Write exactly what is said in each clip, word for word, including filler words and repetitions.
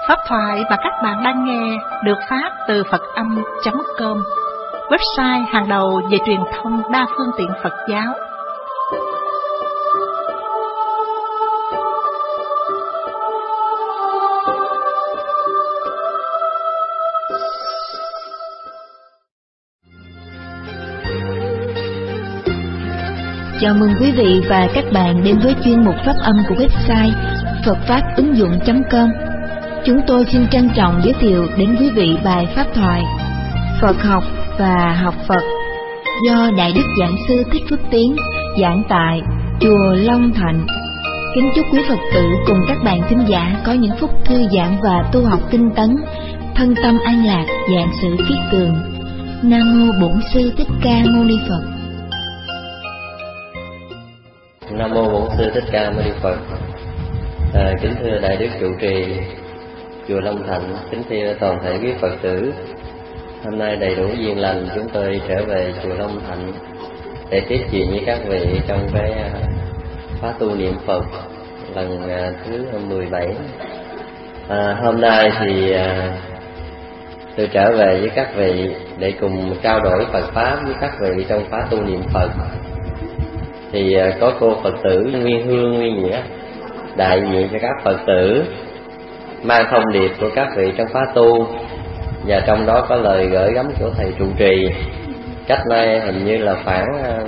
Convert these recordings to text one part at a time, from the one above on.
Pháp thoại mà các bạn đang nghe được phát từ Phật âm chấm com, website hàng đầu về truyền thông đa phương tiện Phật giáo. Chào mừng quý vị và các bạn đến với chuyên mục pháp âm của website Phật Pháp ứng dụng chấm com. Chúng tôi xin trân trọng giới thiệu đến quý vị bài pháp thoại Phật học và học Phật do Đại Đức Giảng Sư Thích Phước Tiến giảng tại Chùa Long Thạnh. Kính chúc quý Phật tử cùng các bạn thính giả có những phút thư giãn và tu học tinh tấn, thân tâm an lạc, vạn sự kiết cường. Nam mô Bổn Sư Thích Ca Mâu Ni Phật. Nam mô Bổn Sư Thích Ca Mâu Ni Phật. À, kính thưa Đại Đức trụ trì chùa Long Thạnh, kính thưa toàn thể quý Phật tử. Hôm nay đầy đủ duyên lành, chúng tôi trở về chùa Long Thạnh để tiếp chuyện với các vị trong cái khóa tu niệm Phật lần thứ mười bảy. À, hôm nay thì à, tôi trở về với các vị để cùng trao đổi Phật pháp với các vị trong khóa tu niệm Phật. Thì có cô Phật tử Nguyên Hương, Nguyên Nghĩa đại diện cho các Phật tử mang thông điệp của các vị trong khóa tu, và trong đó có lời gửi gắm của thầy trụ trì cách nay hình như là khoảng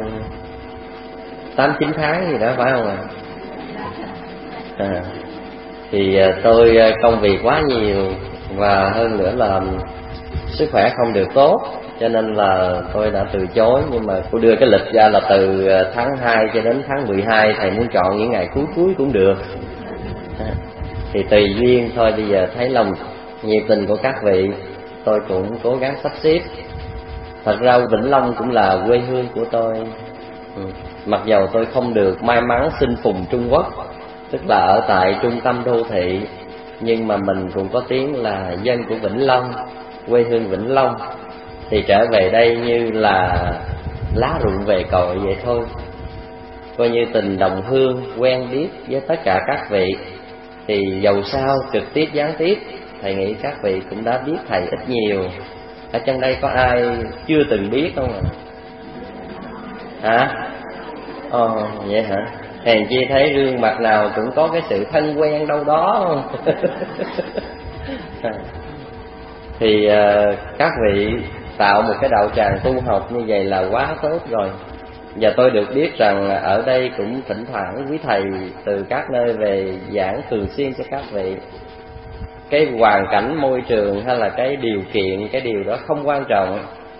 tám chín tháng gì đó, phải không ạ? À? À, thì tôi công việc quá nhiều và hơn nữa là sức khỏe không được tốt, cho nên là tôi đã từ chối. Nhưng mà cô đưa cái lịch ra là từ tháng hai cho đến tháng mười hai, thầy muốn chọn những ngày cuối cuối cũng được. Thì tùy duyên thôi, bây giờ thấy lòng nhiệt tình của các vị, tôi cũng cố gắng sắp xếp. Thật ra Vĩnh Long cũng là quê hương của tôi. ừ. Mặc dầu tôi không được may mắn sinh phùng Trung Quốc, tức là ở tại trung tâm đô thị, nhưng mà mình cũng có tiếng là dân của Vĩnh Long, quê hương Vĩnh Long. Thì trở về đây như là lá rụng về cội vậy thôi, coi như tình đồng hương quen biết với tất cả các vị. Thì dầu sao trực tiếp gián tiếp, thầy nghĩ các vị cũng đã biết thầy ít nhiều. Ở trong đây có ai chưa từng biết không ạ? Hả? Ồ, vậy hả? Hèn chi thấy gương mặt nào cũng có cái sự thân quen đâu đó không? Thì uh, các vị tạo một cái đạo tràng tu học như vậy là quá tốt rồi. Và tôi được biết rằng ở đây cũng thỉnh thoảng quý thầy từ các nơi về giảng thường xuyên cho các vị. Cái hoàn cảnh môi trường hay là cái điều kiện, cái điều đó không quan trọng,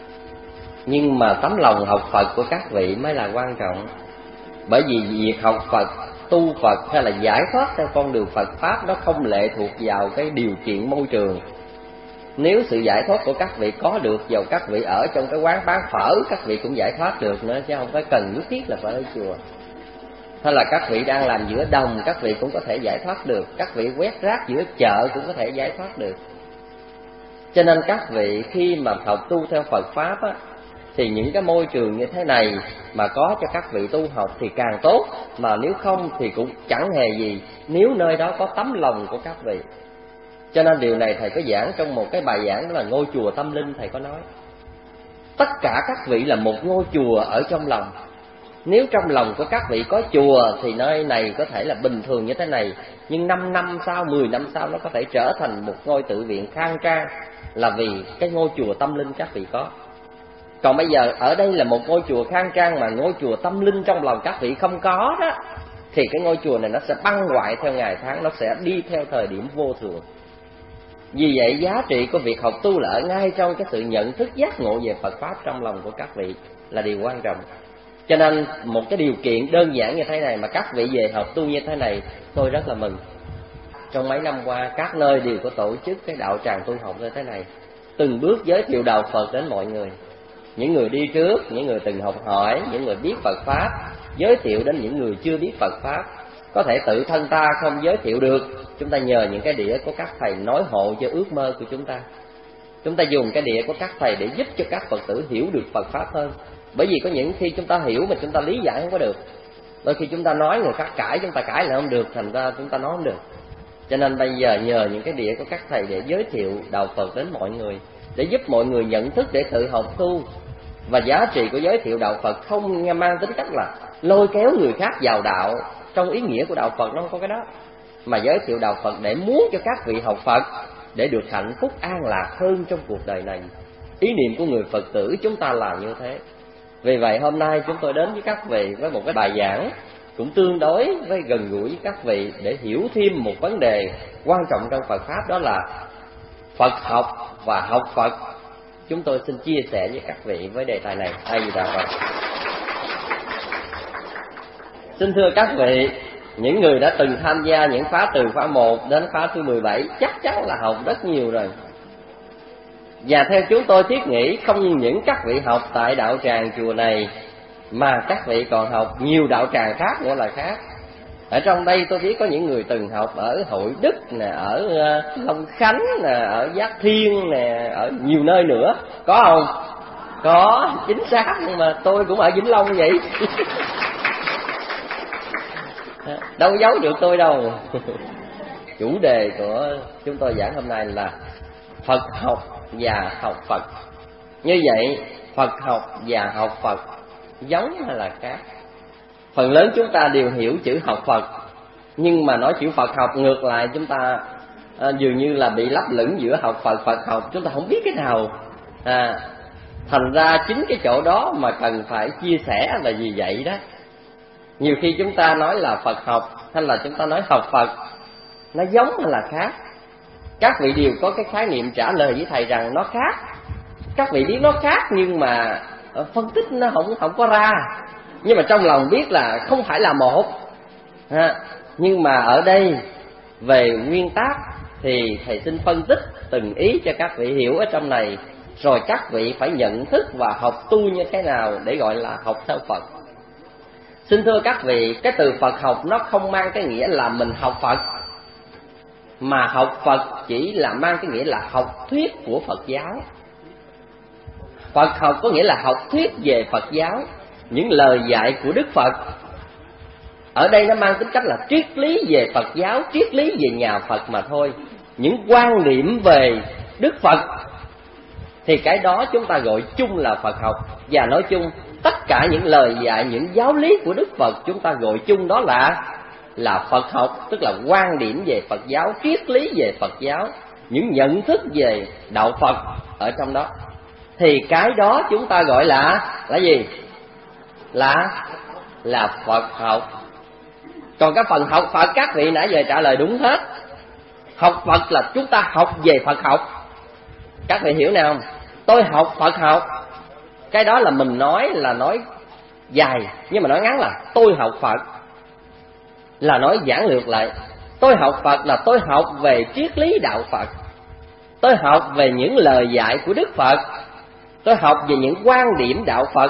nhưng mà tấm lòng học Phật của các vị mới là quan trọng. Bởi vì việc học Phật, tu Phật hay là giải thoát theo con đường Phật Pháp nó không lệ thuộc vào cái điều kiện môi trường. Nếu sự giải thoát của các vị có được, dầu các vị ở trong cái quán bán phở các vị cũng giải thoát được nữa, chứ không phải cần nhất thiết là phải ở chùa. Hay là các vị đang làm giữa đồng, các vị cũng có thể giải thoát được. Các vị quét rác giữa chợ cũng có thể giải thoát được. Cho nên các vị khi mà học tu theo Phật Pháp á, thì những cái môi trường như thế này mà có cho các vị tu học thì càng tốt. Mà nếu không thì cũng chẳng hề gì, nếu nơi đó có tấm lòng của các vị. Cho nên điều này thầy có giảng trong một cái bài giảng, đó là ngôi chùa tâm linh. Thầy có nói tất cả các vị là một ngôi chùa ở trong lòng. Nếu trong lòng của các vị có chùa thì nơi này có thể là bình thường như thế này, nhưng năm năm sau, mười năm sau nó có thể trở thành một ngôi tự viện khang trang, là vì cái ngôi chùa tâm linh các vị có. Còn bây giờ ở đây là một ngôi chùa khang trang mà ngôi chùa tâm linh trong lòng các vị không có đó, thì cái ngôi chùa này nó sẽ băng hoại theo ngày tháng, nó sẽ đi theo thời điểm vô thường. Vì vậy giá trị của việc học tu là ở ngay trong cái sự nhận thức giác ngộ về Phật Pháp trong lòng của các vị là điều quan trọng. Cho nên một cái điều kiện đơn giản như thế này mà các vị về học tu như thế này, tôi rất là mừng. Trong mấy năm qua các nơi đều có tổ chức cái đạo tràng tu học như thế này, từng bước giới thiệu đạo Phật đến mọi người. Những người đi trước, những người từng học hỏi, những người biết Phật Pháp, giới thiệu đến những người chưa biết Phật Pháp. Có thể tự thân ta không giới thiệu được, chúng ta nhờ những cái đĩa của các thầy nói hộ cho ước mơ của chúng ta. Chúng ta dùng cái đĩa của các thầy để giúp cho các Phật tử hiểu được Phật Pháp hơn. Bởi vì có những khi chúng ta hiểu mà chúng ta lý giải không có được. Đôi khi chúng ta nói người khác cãi, chúng ta cãi lại không được, thành ra chúng ta nói không được. Cho nên bây giờ nhờ những cái đĩa của các thầy để giới thiệu đạo Phật đến mọi người, để giúp mọi người nhận thức để tự học tu. Và giá trị của giới thiệu đạo Phật không mang tính cách là lôi kéo người khác vào đạo, trong ý nghĩa của đạo Phật nó không có cái đó, mà giới thiệu đạo Phật để muốn cho các vị học Phật để được hạnh phúc an lạc hơn trong cuộc đời này. Ý niệm của người Phật tử chúng ta là như thế. Vì vậy hôm nay chúng tôi đến với các vị với một cái bài giảng cũng tương đối với gần gũi với các vị để hiểu thêm một vấn đề quan trọng trong Phật Pháp, đó là Phật học và học Phật. Chúng tôi xin chia sẻ với các vị với đề tài này. A Di Đà Phật. Xin thưa các vị, những người đã từng tham gia những khóa từ khóa một đến khóa thứ mười bảy chắc chắn là học rất nhiều rồi. Và theo chúng tôi thiết nghĩ, không những các vị học tại đạo tràng chùa này mà các vị còn học nhiều đạo tràng khác nữa là khác. Ở trong đây tôi biết có những người từng học ở Hội Đức nè, ở Long Khánh nè, ở Giác Thiên nè, ở nhiều nơi nữa. Có không? Có, chính xác, nhưng mà tôi cũng ở Vĩnh Long vậy. Đâu giấu được tôi đâu. Chủ đề của chúng tôi giảng hôm nay là Phật học và học Phật. Như vậy, Phật học và học Phật giống hay là khác? Phần lớn chúng ta đều hiểu chữ học Phật, nhưng mà nói chữ Phật học ngược lại chúng ta à, dường như là bị lấp lửng giữa học Phật, Phật học, chúng ta không biết cái nào. à, Thành ra chính cái chỗ đó mà cần phải chia sẻ là gì vậy đó. Nhiều khi chúng ta nói là Phật học hay là chúng ta nói học Phật, nó giống hay là khác? Các vị đều có cái khái niệm trả lời với thầy rằng nó khác. Các vị biết nó khác nhưng mà phân tích nó không không có ra. Nhưng mà trong lòng biết là không phải là một. ha. Nhưng mà ở đây về nguyên tắc thì thầy xin phân tích từng ý cho các vị hiểu ở trong này, rồi các vị phải nhận thức và học tu như thế nào để gọi là học theo Phật. Xin thưa các vị, cái từ Phật học nó không mang cái nghĩa là mình học Phật, mà học Phật chỉ là mang cái nghĩa là học thuyết của Phật giáo. Phật học có nghĩa là học thuyết về Phật giáo, những lời dạy của Đức Phật. Ở đây nó mang tính cách là triết lý về Phật giáo, triết lý về nhà Phật mà thôi. Những quan điểm về Đức Phật thì cái đó chúng ta gọi chung là Phật học. Và nói chung tất cả những lời dạy, những giáo lý của Đức Phật chúng ta gọi chung đó là là Phật học, tức là quan điểm về Phật giáo, triết lý về Phật giáo, những nhận thức về đạo Phật ở trong đó. Thì cái đó chúng ta gọi là là gì? Là là Phật học. Còn cái phần học Phật các vị nãy giờ trả lời đúng hết. Học Phật là chúng ta học về Phật học. Các vị hiểu nào không? Tôi học Phật học, cái đó là mình nói là nói dài, nhưng mà nói ngắn là tôi học Phật, là nói giản lược lại. Tôi học Phật là tôi học về triết lý đạo Phật, tôi học về những lời dạy của Đức Phật, tôi học về những quan điểm đạo Phật.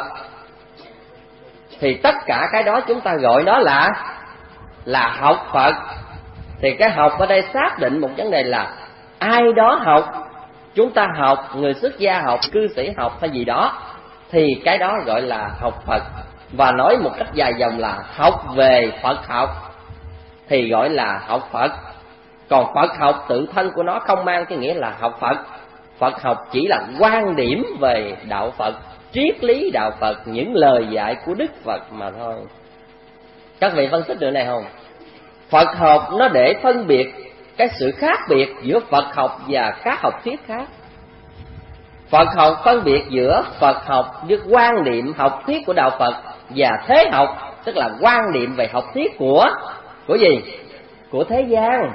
Thì tất cả cái đó chúng ta gọi đó là là học Phật. Thì cái học ở đây xác định một vấn đề là ai đó học, chúng ta học, người xuất gia học, cư sĩ học hay gì đó, thì cái đó gọi là học Phật. Và nói một cách dài dòng là học về Phật học thì gọi là học Phật. Còn Phật học tự thân của nó không mang cái nghĩa là học Phật. Phật học chỉ là quan điểm về đạo Phật, triết lý đạo Phật, những lời dạy của Đức Phật mà thôi. Các vị phân tích được này không? Phật học nó để phân biệt cái sự khác biệt giữa Phật học và các học thuyết khác. Phật học phân biệt giữa Phật học với quan niệm học thuyết của đạo Phật và thế học, tức là quan niệm về học thuyết của của gì? Của thế gian.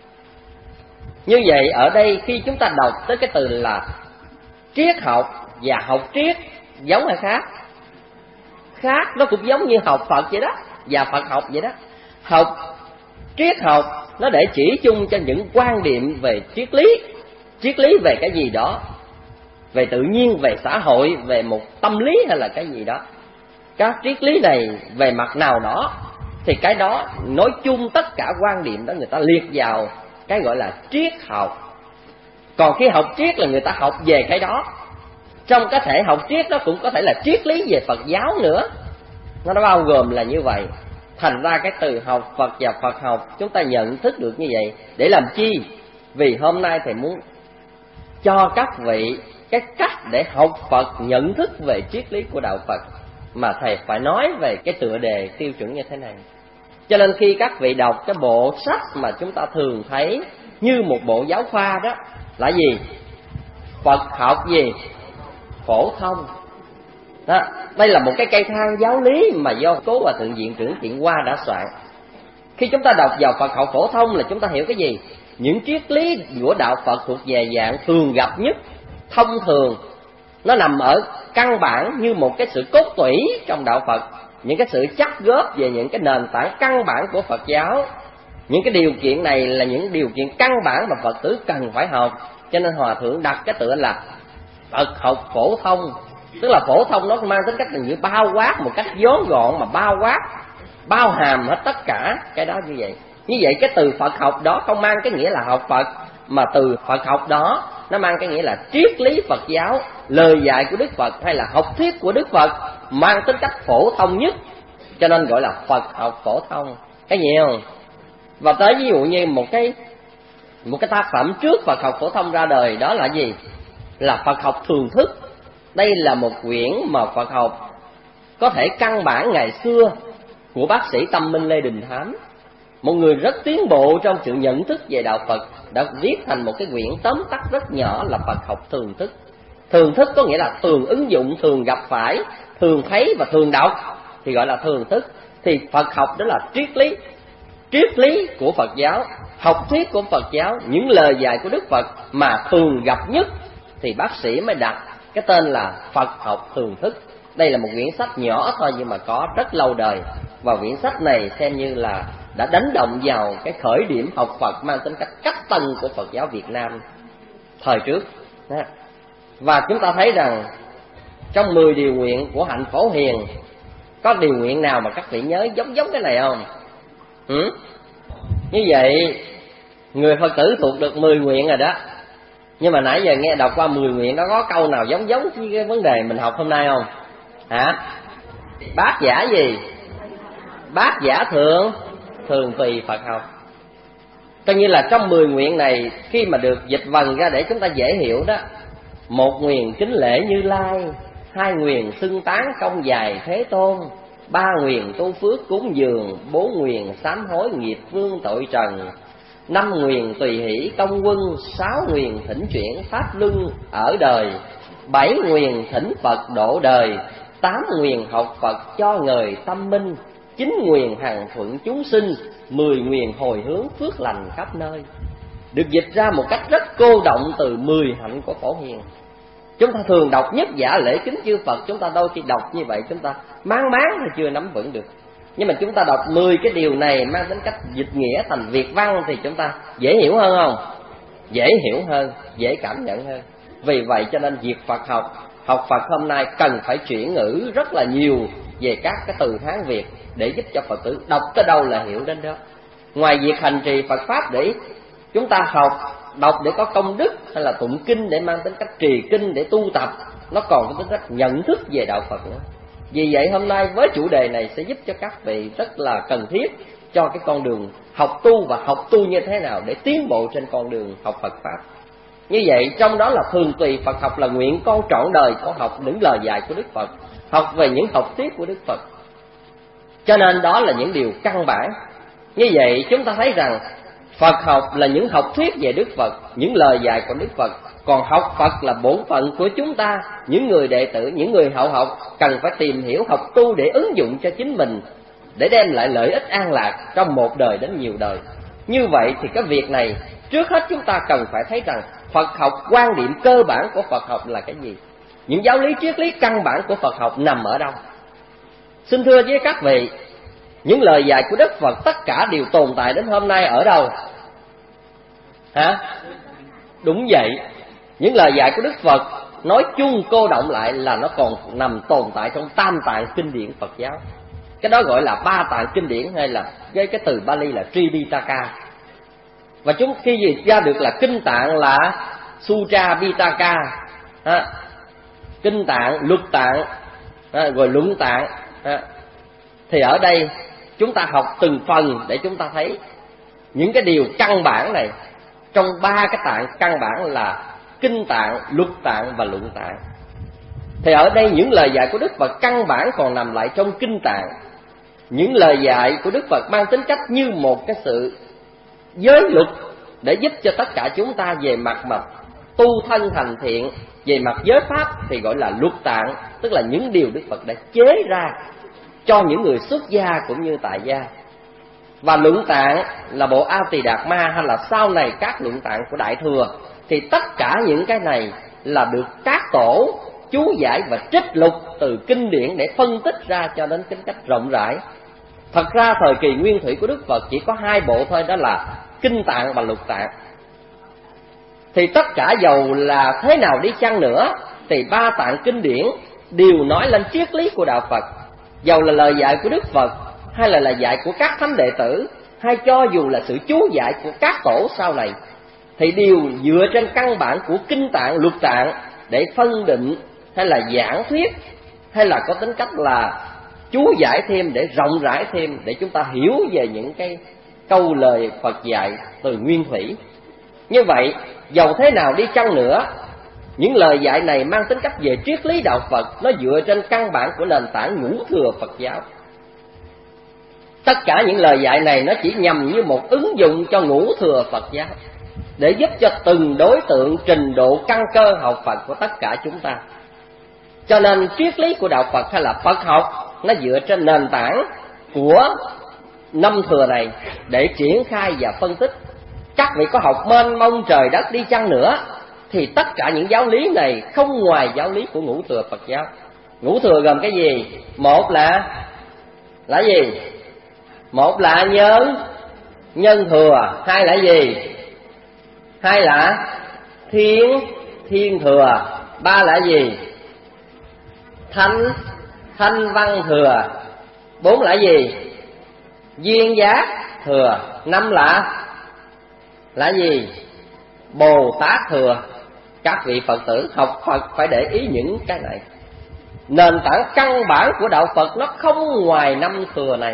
Như vậy ở đây khi chúng ta đọc tới cái từ là triết học và học triết, giống hay khác? Khác, nó cũng giống như học Phật vậy đó, và Phật học vậy đó. Học triết học nó để chỉ chung cho những quan điểm về triết lý, triết lý về cái gì đó, về tự nhiên, về xã hội, về một tâm lý hay là cái gì đó. Các triết lý này về mặt nào đó thì cái đó nói chung tất cả quan điểm đó người ta liệt vào cái gọi là triết học. Còn khi học triết là người ta học về cái đó. Trong cái thể học triết đó cũng có thể là triết lý về Phật giáo nữa. Nó bao gồm là như vậy. Thành ra cái từ học Phật và Phật học chúng ta nhận thức được như vậy để làm chi? Vì hôm nay thầy muốn cho các vị cái cách để học Phật, nhận thức về triết lý của đạo Phật, mà thầy phải nói về cái tựa đề tiêu chuẩn như thế này. Cho nên khi các vị đọc cái bộ sách mà chúng ta thường thấy như một bộ giáo khoa đó là gì? Phật học gì? Phổ thông. Đó, đây là một cái cây thang giáo lý mà do Cố Hòa Thượng Viện Trưởng Thiện Hoa đã soạn. Khi chúng ta đọc vào Phật học phổ thông là chúng ta hiểu cái gì? Những triết lý của đạo Phật thuộc về dạng thường gặp nhất, thông thường. Nó nằm ở căn bản như một cái sự cốt tủy trong đạo Phật, những cái sự chắc góp về những cái nền tảng căn bản của Phật giáo. Những cái điều kiện này là những điều kiện căn bản mà Phật tử cần phải học. Cho nên Hòa Thượng đặt cái tựa là Phật học phổ thông. Tức là phổ thông nó mang tính cách là như bao quát, một cách vốn gọn mà bao quát, bao hàm hết tất cả cái đó như vậy. Như vậy cái từ Phật học đó không mang cái nghĩa là học Phật, mà từ Phật học đó nó mang cái nghĩa là triết lý Phật giáo, lời dạy của Đức Phật hay là học thuyết của Đức Phật, mang tính cách phổ thông nhất, cho nên gọi là Phật học phổ thông. Cái nhiều. Và tới ví dụ như một cái một cái tác phẩm trước Phật học phổ thông ra đời, đó là gì? Là Phật học thường thức. Đây là một quyển mà Phật học có thể căn bản ngày xưa của bác sĩ Tâm Minh Lê Đình Thám, một người rất tiến bộ trong sự nhận thức về đạo Phật, đã viết thành một cái quyển tóm tắt rất nhỏ là Phật học thường thức. Thường thức có nghĩa là thường ứng dụng, thường gặp phải, thường thấy và thường đọc thì gọi là thường thức. Thì Phật học đó là triết lý, triết lý của Phật giáo, học thuyết của Phật giáo, những lời dạy của Đức Phật mà thường gặp nhất, thì bác sĩ mới đặt cái tên là Phật học thường thức. Đây là một quyển sách nhỏ thôi nhưng mà có rất lâu đời, và quyển sách này xem như là đã đánh động vào cái khởi điểm học Phật mang tính cách cách tân của Phật giáo Việt Nam thời trước. Và chúng ta thấy rằng trong mười điều nguyện của Hạnh Phổ Hiền, có điều nguyện nào mà các vị nhớ giống giống cái này không? Ừ? Như vậy người Phật tử thuộc được mười nguyện rồi đó. Nhưng mà nãy giờ nghe đọc qua mười nguyện đó, có câu nào giống giống với cái vấn đề mình học hôm nay không? Hả? Bát giả gì? Bát giả thượng thường tùy Phật học. Coi như là trong mười nguyện này, khi mà được dịch vần ra để chúng ta dễ hiểu đó: một nguyện kính lễ Như Lai, hai nguyện xưng tán công dài Thế Tôn, ba nguyện tu phước cúng dường, bốn nguyện sám hối nghiệp vương tội trần, năm nguyện tùy hỷ công quân, sáu nguyện thỉnh chuyển pháp luân ở đời, bảy nguyện thỉnh Phật độ đời, tám nguyện học Phật cho người tâm minh, chín nguyện hằng thuận chúng sinh, mười nguyện hồi hướng phước lành khắp nơi. Được dịch ra một cách rất cô động từ mười hạnh của Phổ Hiền. Chúng ta thường đọc nhất giả lễ kính chư Phật, chúng ta đôi khi đọc như vậy chúng ta mang máng thì chưa nắm vững được. Nhưng mà chúng ta đọc mười cái điều này mang tính cách dịch nghĩa thành Việt văn thì chúng ta dễ hiểu hơn không? Dễ hiểu hơn, dễ cảm nhận hơn. Vì vậy cho nên việc Phật học, học Phật hôm nay cần phải chuyển ngữ rất là nhiều về các cái từ Hán Việt để giúp cho Phật tử đọc tới đâu là hiểu đến đó. Ngoài việc hành trì Phật Pháp để chúng ta học, đọc để có công đức, hay là tụng kinh để mang tính cách trì kinh để tu tập, nó còn có tính cách nhận thức về đạo Phật nữa. Vì vậy hôm nay với chủ đề này sẽ giúp cho các vị rất là cần thiết cho cái con đường học tu, và học tu như thế nào để tiến bộ trên con đường học Phật Pháp. Như vậy trong đó là thường tùy Phật học là nguyện con trọn đời con học những lời dạy của Đức Phật, học về những học thuyết của Đức Phật. Cho nên đó là những điều căn bản. Như vậy chúng ta thấy rằng Phật học là những học thuyết về Đức Phật, những lời dạy của Đức Phật. Còn học Phật là bổn phận của chúng ta, những người đệ tử, những người hậu học cần phải tìm hiểu học tu để ứng dụng cho chính mình, để đem lại lợi ích an lạc trong một đời đến nhiều đời. Như vậy thì cái việc này trước hết chúng ta cần phải thấy rằng Phật học, quan điểm cơ bản của Phật học là cái gì? Những giáo lý triết lý căn bản của Phật học nằm ở đâu? Xin thưa với các vị, những lời dạy của Đức Phật tất cả đều tồn tại đến hôm nay ở đâu? Hả? Đúng vậy. Những lời dạy của Đức Phật nói chung cô động lại là nó còn nằm tồn tại trong tam tạng kinh điển Phật giáo. Cái đó gọi là ba tạng kinh điển, hay là với cái từ Bali là Tripitaka. Và chúng khi dịch ra được là kinh tạng là Sutra Pitaka, ha. Kinh tạng, luật tạng, ha, rồi luận tạng, ha. Thì ở đây chúng ta học từng phần để chúng ta thấy những cái điều căn bản này. Trong ba cái tạng căn bản là kinh tạng, luật tạng và luận tạng. Thì ở đây những lời dạy của Đức Phật căn bản còn nằm lại trong kinh tạng. Những lời dạy của Đức Phật mang tính cách như một cái sự giới luật để giúp cho tất cả chúng ta về mặt mặt tu thân thành thiện. Về mặt giới pháp thì gọi là luật tạng, tức là những điều Đức Phật đã chế ra cho những người xuất gia cũng như tại gia. Và luận tạng là bộ A Tỳ Đạt Ma hay là sau này các luận tạng của Đại Thừa. Thì tất cả những cái này là được các tổ chú giải và trích lục từ kinh điển để phân tích ra cho đến tính cách rộng rãi. Thật ra thời kỳ nguyên thủy của Đức Phật chỉ có hai bộ thôi, đó là kinh tạng và luật tạng. Thì tất cả dầu là thế nào đi chăng nữa thì ba tạng kinh điển đều nói lên triết lý của đạo Phật. Dầu là lời dạy của Đức Phật hay là lời dạy của các thánh đệ tử, hay cho dù là sự chú giải của các tổ sau này, thì đều dựa trên căn bản của kinh tạng, luật tạng để phân định hay là giảng thuyết, hay là có tính cách là chú giải thêm để rộng rãi thêm, để chúng ta hiểu về những cái câu lời Phật dạy từ nguyên thủy. Như vậy, dầu thế nào đi chăng nữa, những lời dạy này mang tính cách về triết lý đạo Phật, nó dựa trên căn bản của nền tảng ngũ thừa Phật giáo. Tất cả những lời dạy này nó chỉ nhằm như một ứng dụng cho ngũ thừa Phật giáo, để giúp cho từng đối tượng trình độ căn cơ học Phật của tất cả chúng ta. Cho nên triết lý của đạo Phật hay là Phật học nó dựa trên nền tảng của năm thừa này để triển khai và phân tích. Các vị có học mênh mông trời đất đi chăng nữa thì tất cả những giáo lý này không ngoài giáo lý của ngũ thừa Phật giáo. Ngũ thừa gồm cái gì? Một là là gì? Một là nhân nhân thừa. Hai là gì? Hai là thiên thiên thừa. Ba là gì? Thanh thanh văn thừa. Bốn là gì? Duyên giác thừa. Năm là là gì? Bồ Tát thừa. Các vị Phật tử học Phật phải để ý những cái này. Nền tảng căn bản của đạo Phật nó không ngoài năm thừa này.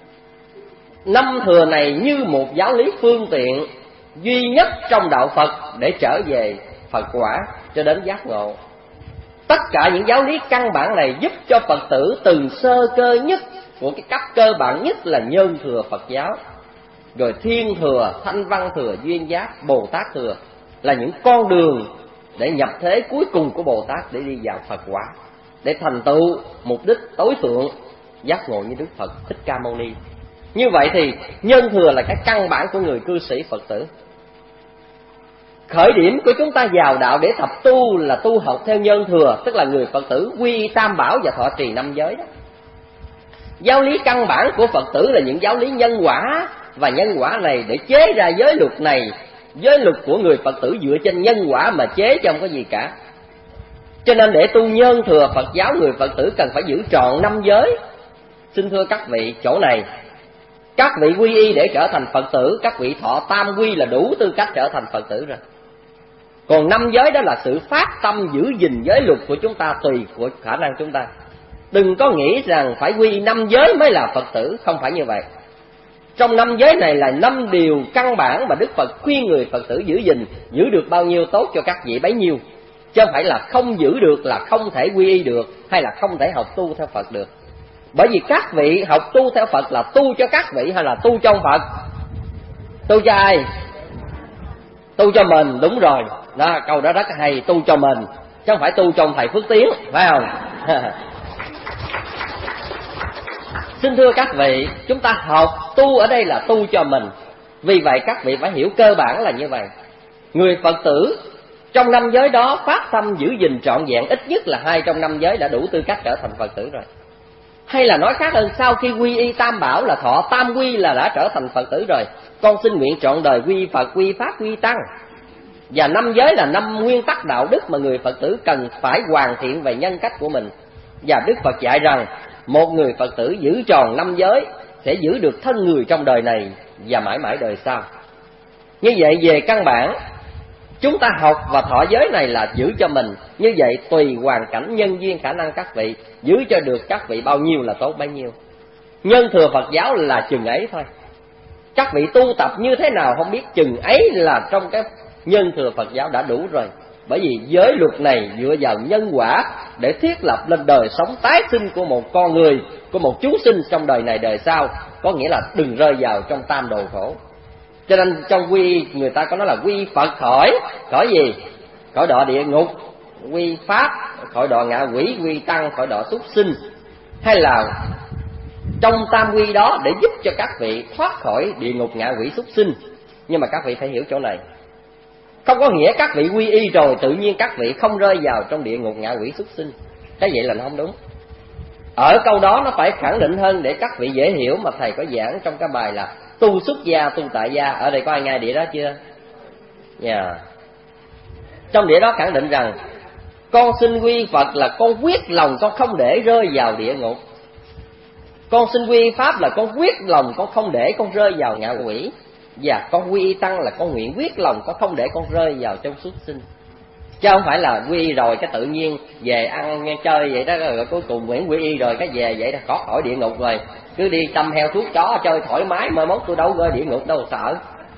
Năm thừa này như một giáo lý phương tiện duy nhất trong đạo Phật để trở về Phật quả cho đến giác ngộ. Tất cả những giáo lý căn bản này giúp cho Phật tử từ sơ cơ nhất của cái cấp cơ bản nhất là nhân thừa Phật giáo, rồi thiên thừa, thanh văn thừa, duyên giác, Bồ Tát thừa là những con đường để nhập thế cuối cùng của Bồ Tát để đi vào Phật quả, để thành tựu mục đích tối thượng giác ngộ như Đức Phật Thích Ca Mâu Ni. Như vậy thì nhân thừa là cái căn bản của người cư sĩ Phật tử. Khởi điểm của chúng ta vào đạo để tập tu là tu học theo nhân thừa, tức là người Phật tử quy y Tam Bảo và thọ trì năm giới đó. Giáo lý căn bản của Phật tử là những giáo lý nhân quả, và nhân quả này để chế ra giới luật này, giới luật của người Phật tử dựa trên nhân quả mà chế chứ không có gì cả. Cho nên để tu nhân thừa Phật giáo, người Phật tử cần phải giữ trọn năm giới. Xin thưa các vị, chỗ này các vị quy y để trở thành Phật tử, các vị thọ tam quy là đủ tư cách trở thành Phật tử rồi. Còn năm giới đó là sự phát tâm giữ gìn giới luật của chúng ta tùy của khả năng chúng ta. Đừng có nghĩ rằng phải quy y năm giới mới là Phật tử, không phải như vậy. Trong năm giới này là năm điều căn bản mà Đức Phật khuyên người Phật tử giữ gìn, giữ được bao nhiêu tốt cho các vị bấy nhiêu, chứ không phải là không giữ được là không thể quy y được, hay là không thể học tu theo Phật được. Bởi vì các vị học tu theo Phật là tu cho các vị hay là tu trong Phật? Tu cho ai? Tu cho mình, đúng rồi. Đó, câu đó rất hay, tu cho mình, chứ không phải tu trong thầy Phước Tiến, phải không? Xin thưa các vị, chúng ta học tu ở đây là tu cho mình. Vì vậy các vị phải hiểu cơ bản là như vậy. Người Phật tử trong năm giới đó phát tâm giữ gìn trọn vẹn ít nhất là hai trong năm giới đã đủ tư cách trở thành Phật tử rồi. Hay là nói khác hơn, sau khi quy y Tam Bảo là thọ tam quy là đã trở thành Phật tử rồi. Con xin nguyện trọn đời quy Phật, quy Pháp, quy Tăng. Và năm giới là năm nguyên tắc đạo đức mà người Phật tử cần phải hoàn thiện về nhân cách của mình. Và Đức Phật dạy rằng một người Phật tử giữ tròn năm giới sẽ giữ được thân người trong đời này và mãi mãi đời sau. Như vậy về căn bản, chúng ta học và thọ giới này là giữ cho mình. Như vậy tùy hoàn cảnh nhân duyên khả năng các vị, giữ cho được các vị bao nhiêu là tốt bấy nhiêu. Nhân thừa Phật giáo là chừng ấy thôi. Các vị tu tập như thế nào không biết, chừng ấy là trong cái nhân thừa Phật giáo đã đủ rồi. Bởi vì giới luật này dựa vào nhân quả để thiết lập lên đời sống tái sinh của một con người, của một chúng sinh trong đời này đời sau. Có nghĩa là đừng rơi vào trong tam đồ khổ. Cho nên trong quy người ta có nói là quy Phật khỏi, khỏi gì? Khỏi đọa địa ngục. Quy Pháp khỏi đọa ngạ quỷ, quy Tăng khỏi đọa súc sinh. Hay là trong tam quy đó để giúp cho các vị thoát khỏi địa ngục ngạ quỷ súc sinh. Nhưng mà các vị phải hiểu chỗ này, không có nghĩa các vị quy y rồi tự nhiên các vị không rơi vào trong địa ngục ngạ quỷ súc sinh. Cái vậy là nó không đúng. Ở câu đó nó phải khẳng định hơn để các vị dễ hiểu, mà thầy có giảng trong cái bài là tu xuất gia, tu tại gia. Ở đây có ai nghe đĩa đó chưa? Yeah. Trong đĩa đó khẳng định rằng con xin quy Phật là con quyết lòng con không để rơi vào địa ngục. Con xin quy Pháp là con quyết lòng con không để con rơi vào ngạ quỷ. Và con quy y Tăng là con nguyện quyết lòng con không để con rơi vào trong súc sinh. Chứ không phải là quy y rồi cái tự nhiên về ăn nghe chơi vậy đó, rồi cuối cùng nguyện quy y rồi cái về vậy đó, có khỏi địa ngục rồi. Cứ đi chăm heo thuốc chó chơi thoải mái, mai mốt tôi đâu rơi địa ngục đâu sợ.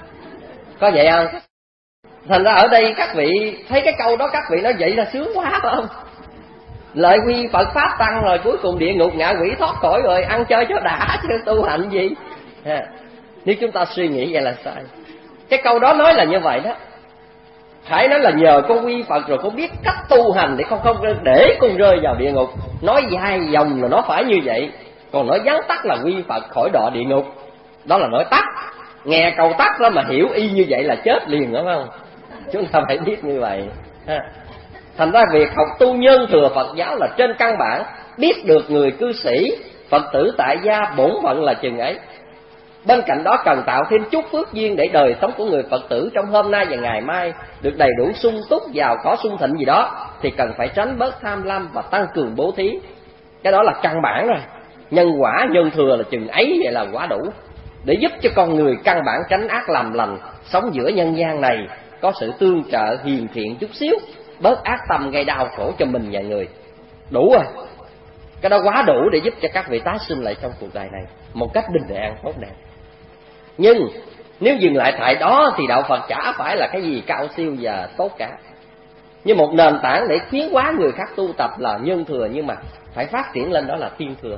Có vậy không? Thành ra ở đây các vị thấy cái câu đó các vị nói vậy là sướng quá phải không? Lợi quy Phật Pháp Tăng rồi cuối cùng địa ngục ngạ quỷ thoát khỏi rồi, ăn chơi cho đã chứ tu hành gì. À, nếu chúng ta suy nghĩ vậy là sai. Cái câu đó nói là như vậy đó. Phải nói là nhờ con quy Phật rồi con biết cách tu hành để con không để con rơi vào địa ngục. Nói dài dòng là nó phải như vậy. Còn nói vắn tắt là quy Phật khỏi đọa địa ngục, đó là nói tắt. Nghe câu tắt đó mà hiểu y như vậy là chết liền đó phải không? Chúng ta phải biết như vậy ha. Thành ra việc học tu nhân thừa Phật giáo là trên căn bản biết được người cư sĩ, Phật tử tại gia bổn phận là chừng ấy. Bên cạnh đó cần tạo thêm chút phước duyên để đời sống của người Phật tử trong hôm nay và ngày mai được đầy đủ sung túc, giàu có sung thịnh gì đó, thì cần phải tránh bớt tham lam và tăng cường bố thí. Cái đó là căn bản rồi. Nhân quả nhân thừa là chừng ấy, vậy là quá đủ để giúp cho con người căn bản tránh ác làm lành, sống giữa nhân gian này có sự tương trợ hiền thiện chút xíu, bớt ác tâm gây đau khổ cho mình và người. Đủ rồi. Cái đó quá đủ để giúp cho các vị tái sinh lại trong cuộc đời này một cách bình an tốt đẹp. Nhưng nếu dừng lại tại đó thì đạo Phật chả phải là cái gì cao siêu và tốt cả. Như một nền tảng để khuyến hóa người khác tu tập là nhân thừa, nhưng mà phải phát triển lên đó là thiên thừa.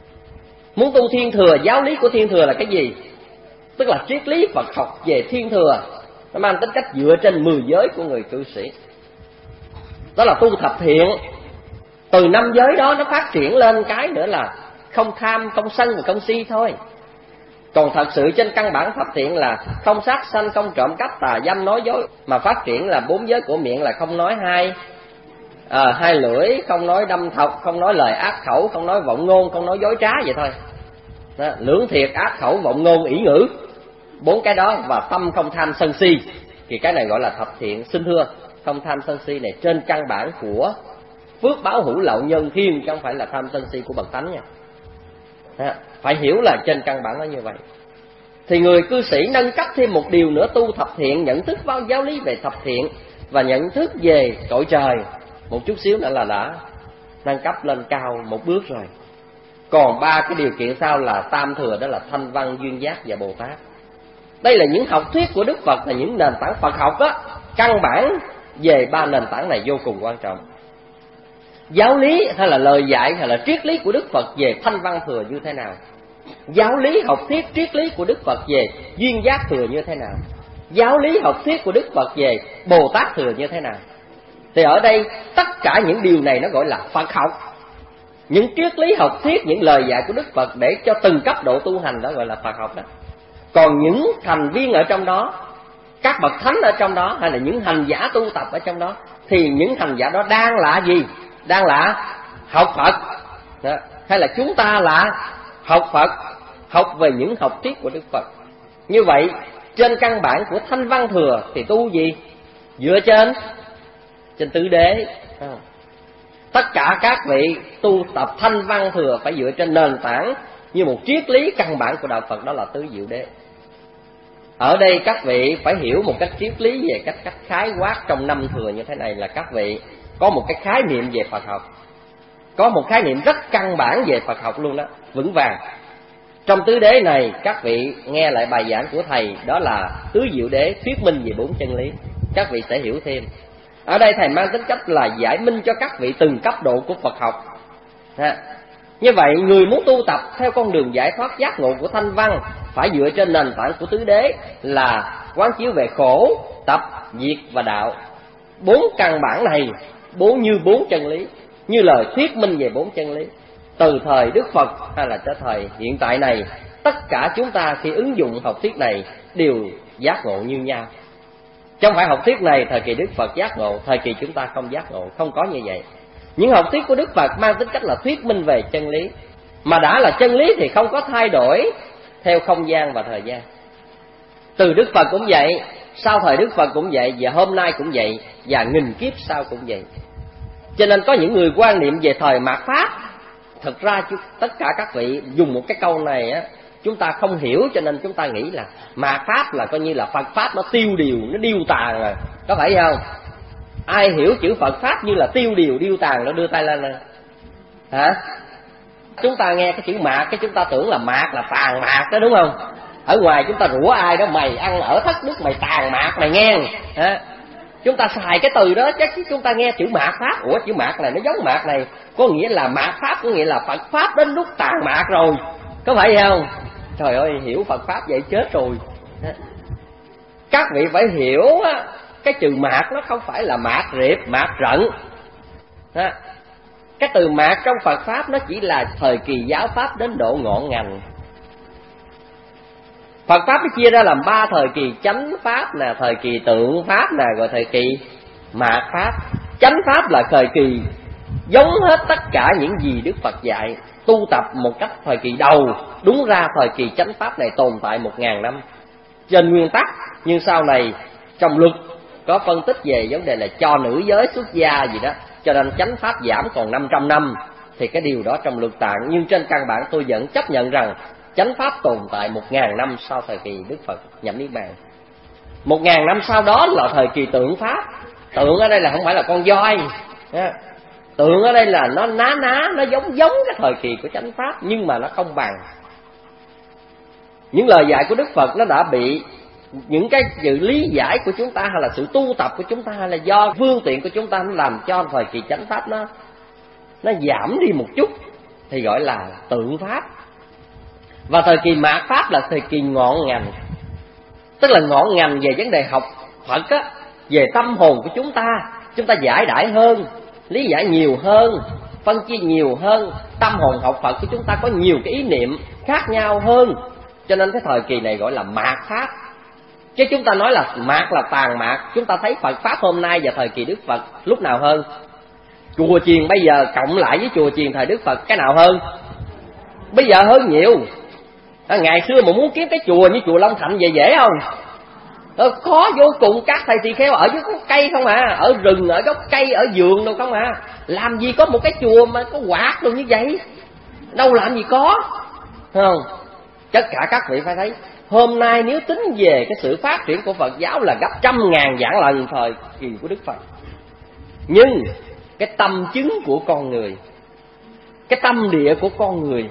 Muốn tu thiên thừa, giáo lý của thiên thừa là cái gì? Tức là triết lý Phật học về thiên thừa. Nó mang tính cách dựa trên mười giới của người cư sĩ. Đó là tu thập thiện. Từ năm giới đó nó phát triển lên cái nữa là không tham, không sân và không si thôi. Còn thật sự trên căn bản thập thiện là không sát sanh, không trộm cắp, tà dâm, nói dối. Mà phát triển là bốn giới của miệng là không nói hai à, hai lưỡi, không nói đâm thọc, không nói lời ác khẩu, không nói vọng ngôn, không nói dối trá vậy thôi đó. Lưỡng thiệt, ác khẩu, vọng ngôn, ỷ ngữ, bốn cái đó, và tâm không tham sân si. Thì cái này gọi là thập thiện. Xin thưa, không tham sân si này trên căn bản của phước báo hữu lậu nhân thiên, chứ không phải là tham sân si của bậc tánh nha. À, phải hiểu là trên căn bản nó như vậy. Thì người cư sĩ nâng cấp thêm một điều nữa, tu thập thiện, nhận thức vào giáo lý về thập thiện và nhận thức về cõi trời một chút xíu nữa là đã nâng cấp lên cao một bước rồi. Còn ba cái điều kiện sau là tam thừa, đó là thanh văn, duyên giác và Bồ Tát. Đây là những học thuyết của Đức Phật, là những nền tảng Phật học á. Căn bản về ba nền tảng này vô cùng quan trọng. Giáo lý hay là lời dạy hay là triết lý của Đức Phật về thanh văn thừa như thế nào? Giáo lý học thuyết triết lý của Đức Phật về duyên giác thừa như thế nào? Giáo lý học thuyết của Đức Phật về Bồ Tát thừa như thế nào? Thì ở đây tất cả những điều này nó gọi là Phật học. Những triết lý học thuyết, những lời dạy của Đức Phật để cho từng cấp độ tu hành đó gọi là Phật học đó. Còn những thành viên ở trong đó, các bậc thánh ở trong đó, hay là những hành giả tu tập ở trong đó, thì những hành giả đó đang là gì? Đang là học Phật đó. Hay là chúng ta là học Phật, học về những học thuyết của Đức Phật. Như vậy trên căn bản của thanh văn thừa thì tu gì? Dựa trên trên tứ đế. Tất cả các vị tu tập thanh văn thừa phải dựa trên nền tảng như một triết lý căn bản của đạo Phật, đó là tứ diệu đế. Ở đây các vị phải hiểu một cách triết lý về cách cách khái quát trong năm thừa như thế này, là các vị có một cái khái niệm về Phật học, có một khái niệm rất căn bản về Phật học luôn đó, vững vàng. Trong tứ đế này các vị nghe lại bài giảng của thầy, đó là tứ diệu đế thuyết minh về bốn chân lý, các vị sẽ hiểu thêm. Ở đây thầy mang tính cách là giải minh cho các vị từng cấp độ của Phật học. Ha. Như vậy người muốn tu tập theo con đường giải thoát giác ngộ của Thanh Văn phải dựa trên nền tảng của tứ đế là quán chiếu về khổ, tập, diệt và đạo. Bốn căn bản này bốn như bốn chân lý, như lời thuyết minh về bốn chân lý. Từ thời Đức Phật hay là cho thời hiện tại này, tất cả chúng ta khi ứng dụng học thuyết này đều giác ngộ như nhau. Chứ không phải học thuyết này thời kỳ Đức Phật giác ngộ, thời kỳ chúng ta không giác ngộ, không có như vậy. Những học thuyết của Đức Phật mang tính cách là thuyết minh về chân lý, mà đã là chân lý thì không có thay đổi theo không gian và thời gian. Từ Đức Phật cũng vậy, sau thời Đức Phật cũng vậy, và hôm nay cũng vậy, và nghìn kiếp sau cũng vậy. Cho nên có những người quan niệm về thời mạt Pháp. Thực ra tất cả các vị dùng một cái câu này á, chúng ta không hiểu, cho nên chúng ta nghĩ là mạt Pháp là coi như là Phật Pháp nó tiêu điều, nó điêu tàn rồi. Có phải không? Ai hiểu chữ Phật Pháp như là tiêu điều, điêu tàn, nó đưa tay lên nè. Hả? Chúng ta nghe cái chữ mạt, cái chúng ta tưởng là mạt là tàn mạt đó, đúng không? Ở ngoài chúng ta rủa ai đó, mày ăn ở thất đức, mày tàn mạt, mày nghe. Hả? Chúng ta xài cái từ đó, chắc chúng ta nghe chữ mạt Pháp. Ủa chữ mạt này nó giống mạt này, có nghĩa là mạt Pháp, có nghĩa là Phật Pháp đến lúc tàn mạt rồi. Có phải không? Trời ơi, hiểu Phật Pháp vậy chết rồi. Các vị phải hiểu cái chữ mạt nó không phải là mạt riệp, mạt rận. Cái từ mạt trong Phật Pháp nó chỉ là thời kỳ giáo Pháp đến độ ngọn ngành. Phật Pháp nó chia ra làm ba thời kỳ: chánh Pháp nè, thời kỳ tượng Pháp nè, rồi thời kỳ mạt Pháp. Chánh Pháp là thời kỳ giống hết tất cả những gì Đức Phật dạy, tu tập một cách thời kỳ đầu. Đúng ra thời kỳ chánh Pháp này tồn tại một ngàn năm trên nguyên tắc, nhưng sau này trong luật có phân tích về vấn đề là cho nữ giới xuất gia gì đó, cho nên chánh Pháp giảm còn năm trăm năm. Thì cái điều đó trong luật tạng, nhưng trên căn bản tôi vẫn chấp nhận rằng chánh Pháp tồn tại một ngàn năm sau thời kỳ Đức Phật nhập Niết Bàn. Một ngàn năm sau đó là thời kỳ tượng Pháp. Tượng ở đây là không phải là con voi. Tượng ở đây là nó ná ná, nó giống giống cái thời kỳ của chánh Pháp, nhưng mà nó không bằng. Những lời dạy của Đức Phật nó đã bị những cái sự lý giải của chúng ta, hay là sự tu tập của chúng ta, hay là do phương tiện của chúng ta, nó làm cho thời kỳ chánh Pháp nó nó giảm đi một chút, thì gọi là tượng Pháp. Và thời kỳ mạt Pháp là thời kỳ ngọn ngành, tức là ngọn ngành về vấn đề học Phật á, về tâm hồn của chúng ta. Chúng ta giải đãi hơn, lý giải nhiều hơn, phân chia nhiều hơn. Tâm hồn học Phật của chúng ta có nhiều cái ý niệm khác nhau hơn, cho nên cái thời kỳ này gọi là mạt Pháp. Chứ chúng ta nói là mạt là tàn mạt, chúng ta thấy Phật Pháp hôm nay và thời kỳ Đức Phật lúc nào hơn? Chùa chiền bây giờ cộng lại với chùa chiền thời Đức Phật, cái nào hơn? Bây giờ hơn nhiều. À, ngày xưa mà muốn kiếm cái chùa như chùa Long Thạnh về dễ không? À, khó vô cùng. Các thầy tỳ kheo ở dưới gốc cây không à, ở rừng, ở gốc cây, ở vườn đâu không à. Làm gì có một cái chùa mà có quạt đâu như vậy, đâu làm gì có, không? Tất cả các vị phải thấy, hôm nay nếu tính về cái sự phát triển của Phật giáo là gấp trăm ngàn vạn lần thời kỳ của Đức Phật. Nhưng cái tâm chứng của con người, cái tâm địa của con người,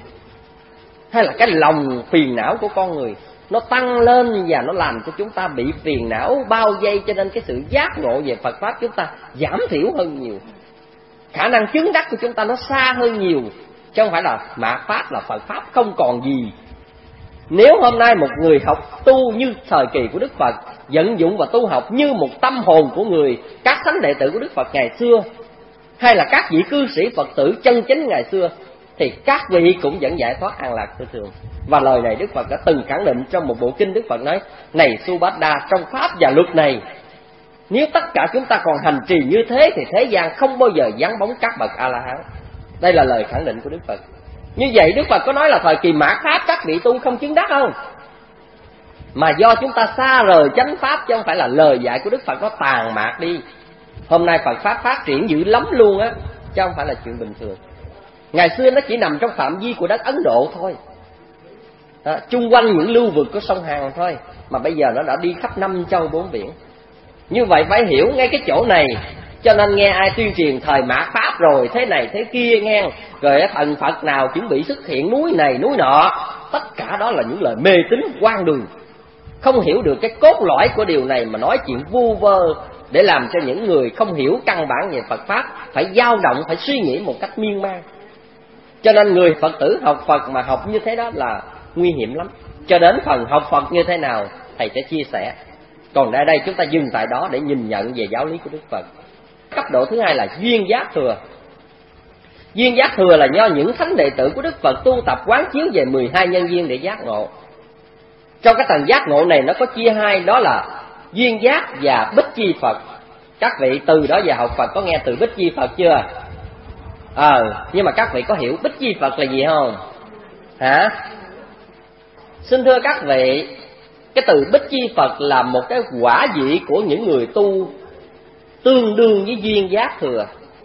hay là cái lòng phiền não của con người, nó tăng lên và nó làm cho chúng ta bị phiền não bao vây, cho nên cái sự giác ngộ về Phật Pháp chúng ta giảm thiểu hơn nhiều. Khả năng chứng đắc của chúng ta nó xa hơn nhiều, chứ không phải là mạt Pháp là Phật Pháp không còn gì. Nếu hôm nay một người học tu như thời kỳ của Đức Phật, vận dụng và tu học như một tâm hồn của người các thánh đệ tử của Đức Phật ngày xưa, hay là các vị cư sĩ Phật tử chân chính ngày xưa, thì các vị cũng vẫn giải thoát an lạc tư thường. Và lời này Đức Phật đã từng khẳng định trong một bộ kinh. Đức Phật nói: này Subhadda, trong pháp và luật này, nếu tất cả chúng ta còn hành trì như thế thì thế gian không bao giờ vắng bóng các bậc A-la-hán. Đây là lời khẳng định của Đức Phật. Như vậy Đức Phật có nói là thời kỳ mạt Pháp các vị tu không chứng đắc không? Mà do chúng ta xa rời chánh Pháp, chứ không phải là lời dạy của Đức Phật nó tàn mạt đi. Hôm nay Phật Pháp phát triển dữ lắm luôn á, chứ không phải là chuyện bình thường. Ngày xưa nó chỉ nằm trong phạm vi của đất Ấn Độ thôi, đó, chung quanh những lưu vực của sông Hằng thôi, mà bây giờ nó đã đi khắp năm châu bốn biển. Như vậy phải hiểu ngay cái chỗ này. Cho nên nghe ai tuyên truyền thời mạt Pháp rồi thế này thế kia nghe, rồi thần Phật nào chuẩn bị xuất hiện núi này núi nọ, tất cả đó là những lời mê tín hoang đường, không hiểu được cái cốt lõi của điều này mà nói chuyện vu vơ để làm cho những người không hiểu căn bản về Phật Pháp phải dao động, phải suy nghĩ một cách miên man. Cho nên người Phật tử học Phật mà học như thế đó là nguy hiểm lắm. Cho đến phần học Phật như thế nào thầy sẽ chia sẻ. Còn ở đây chúng ta dừng tại đó để nhìn nhận về giáo lý của Đức Phật. Cấp độ thứ hai là duyên giác thừa. Duyên giác thừa là do những thánh đệ tử của Đức Phật tu tập quán chiếu về mười hai nhân duyên để giác ngộ. Trong cái tầng giác ngộ này nó có chia hai, đó là duyên giác và bích chi Phật. Các vị từ đó giờ học Phật có nghe từ bích chi Phật chưa? Ờ, à, nhưng mà các vị có hiểu bích chi Phật là gì không? Hả? Xin thưa các vị, cái từ bích chi Phật là một cái quả vị của những người tu tương đương với duyên giác thừa.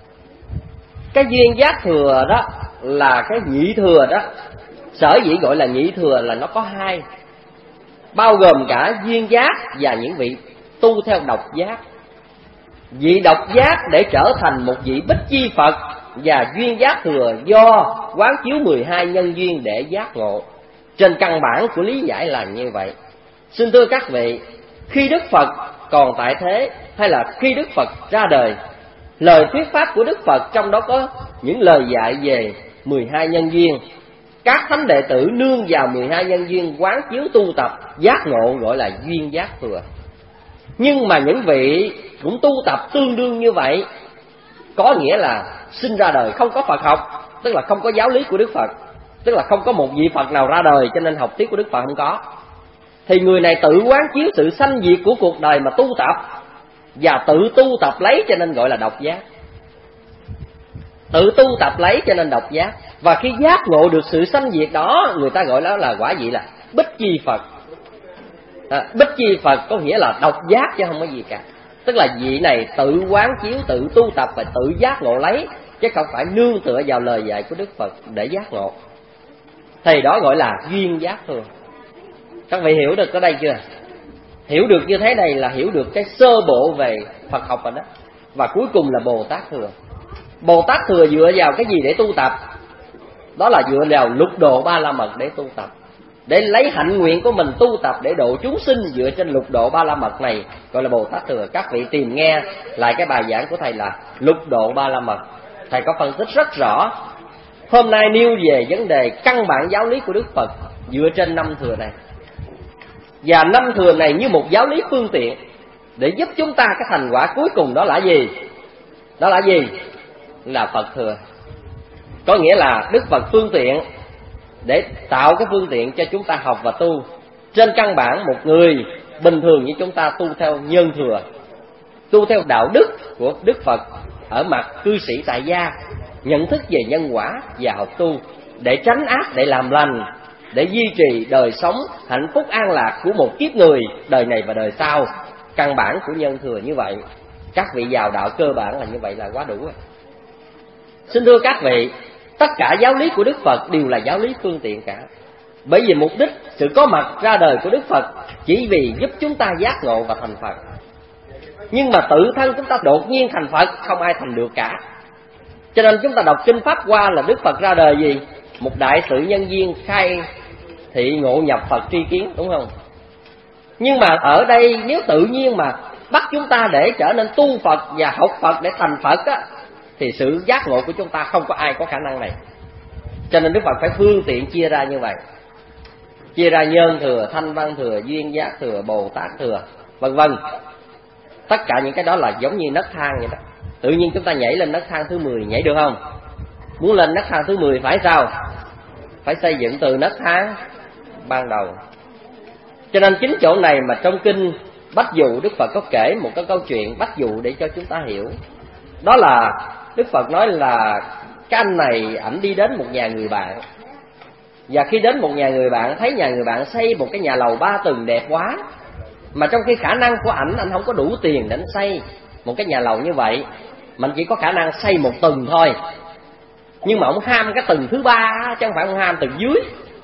Cái duyên giác thừa đó là cái nhị thừa đó. Sở dĩ gọi là nhị thừa là nó có hai, bao gồm cả duyên giác và những vị tu theo độc giác. Vị độc giác để trở thành một vị bích chi Phật, và duyên giác thừa do quán chiếu mười hai nhân duyên để giác ngộ. Trên căn bản của lý giải là như vậy. Xin thưa các vị, khi Đức Phật còn tại thế hay là khi Đức Phật ra đời, lời thuyết pháp của Đức Phật trong đó có những lời dạy về mười hai nhân duyên. Các thánh đệ tử nương vào mười hai nhân duyên quán chiếu tu tập giác ngộ gọi là duyên giác thừa. Nhưng mà những vị cũng tu tập tương đương như vậy, có nghĩa là sinh ra đời không có Phật học, tức là không có giáo lý của Đức Phật, tức là không có một vị Phật nào ra đời cho nên học thuyết của Đức Phật không có. Thì người này tự quán chiếu sự sanh diệt của cuộc đời mà tu tập, và tự tu tập lấy cho nên gọi là độc giác. Tự tu tập lấy cho nên độc giác. Và khi giác ngộ được sự sanh diệt đó, người ta gọi đó là quả vị là bích chi Phật. à, Bích chi Phật có nghĩa là độc giác chứ không có gì cả. Tức là vị này tự quán chiếu, tự tu tập và tự giác ngộ lấy, chứ không phải nương tựa vào lời dạy của Đức Phật để giác ngộ. Thì đó gọi là duyên giác thừa. Các vị hiểu được ở đây chưa? Hiểu được như thế này là hiểu được cái sơ bộ về Phật học rồi đó. Và cuối cùng là Bồ Tát thừa. Bồ Tát thừa dựa vào cái gì để tu tập? Đó là dựa vào lục độ ba la mật để tu tập, để lấy hạnh nguyện của mình tu tập để độ chúng sinh dựa trên lục độ ba la mật này, gọi là Bồ Tát thừa. Các vị tìm nghe lại cái bài giảng của thầy là lục độ ba la mật, thầy có phân tích rất rõ. Hôm nay nêu về vấn đề căn bản giáo lý của Đức Phật dựa trên năm thừa này. Và năm thừa này như một giáo lý phương tiện để giúp chúng ta cái thành quả cuối cùng đó là gì? Đó là gì? Là Phật thừa. Có nghĩa là Đức Phật phương tiện để tạo cái phương tiện cho chúng ta học và tu. Trên căn bản một người bình thường như chúng ta tu theo nhân thừa, tu theo đạo đức của Đức Phật ở mặt cư sĩ tại gia, nhận thức về nhân quả và học tu để tránh ác, để làm lành, để duy trì đời sống hạnh phúc an lạc của một kiếp người đời này và đời sau. Căn bản của nhân thừa như vậy. Các vị vào đạo cơ bản là như vậy là quá đủ rồi. Xin thưa các vị, tất cả giáo lý của Đức Phật đều là giáo lý phương tiện cả. Bởi vì mục đích sự có mặt ra đời của Đức Phật chỉ vì giúp chúng ta giác ngộ và thành Phật. Nhưng mà tự thân chúng ta đột nhiên thành Phật không ai thành được cả. Cho nên chúng ta đọc kinh Pháp Hoa là Đức Phật ra đời gì? Một đại sự nhân duyên khai thị ngộ nhập Phật tri kiến, đúng không? Nhưng mà ở đây nếu tự nhiên mà bắt chúng ta để trở nên tu Phật và học Phật để thành Phật á, thì sự giác ngộ của chúng ta không có ai có khả năng này. Cho nên Đức Phật phải phương tiện chia ra như vậy. Chia ra nhân thừa, thanh văn thừa, duyên giác thừa, Bồ Tát thừa, vân vân. Tất cả những cái đó là giống như nấc thang vậy đó. Tự nhiên chúng ta nhảy lên nấc thang thứ mười, nhảy được không? Muốn lên nấc thang thứ mười phải sao? Phải xây dựng từ nấc thang ban đầu. Cho nên chính chỗ này mà trong kinh Bách Dụ Đức Phật có kể một cái câu chuyện Bách Dụ để cho chúng ta hiểu. Đó là Đức Phật nói là cái anh này ảnh đi đến một nhà người bạn, và khi đến một nhà người bạn thấy nhà người bạn xây một cái nhà lầu ba tầng đẹp quá, mà trong khi khả năng của ảnh anh không có đủ tiền để anh xây một cái nhà lầu như vậy, mà anh chỉ có khả năng xây một tầng thôi. Nhưng mà ông ham cái tầng thứ ba chứ không phải ông ham tầng dưới.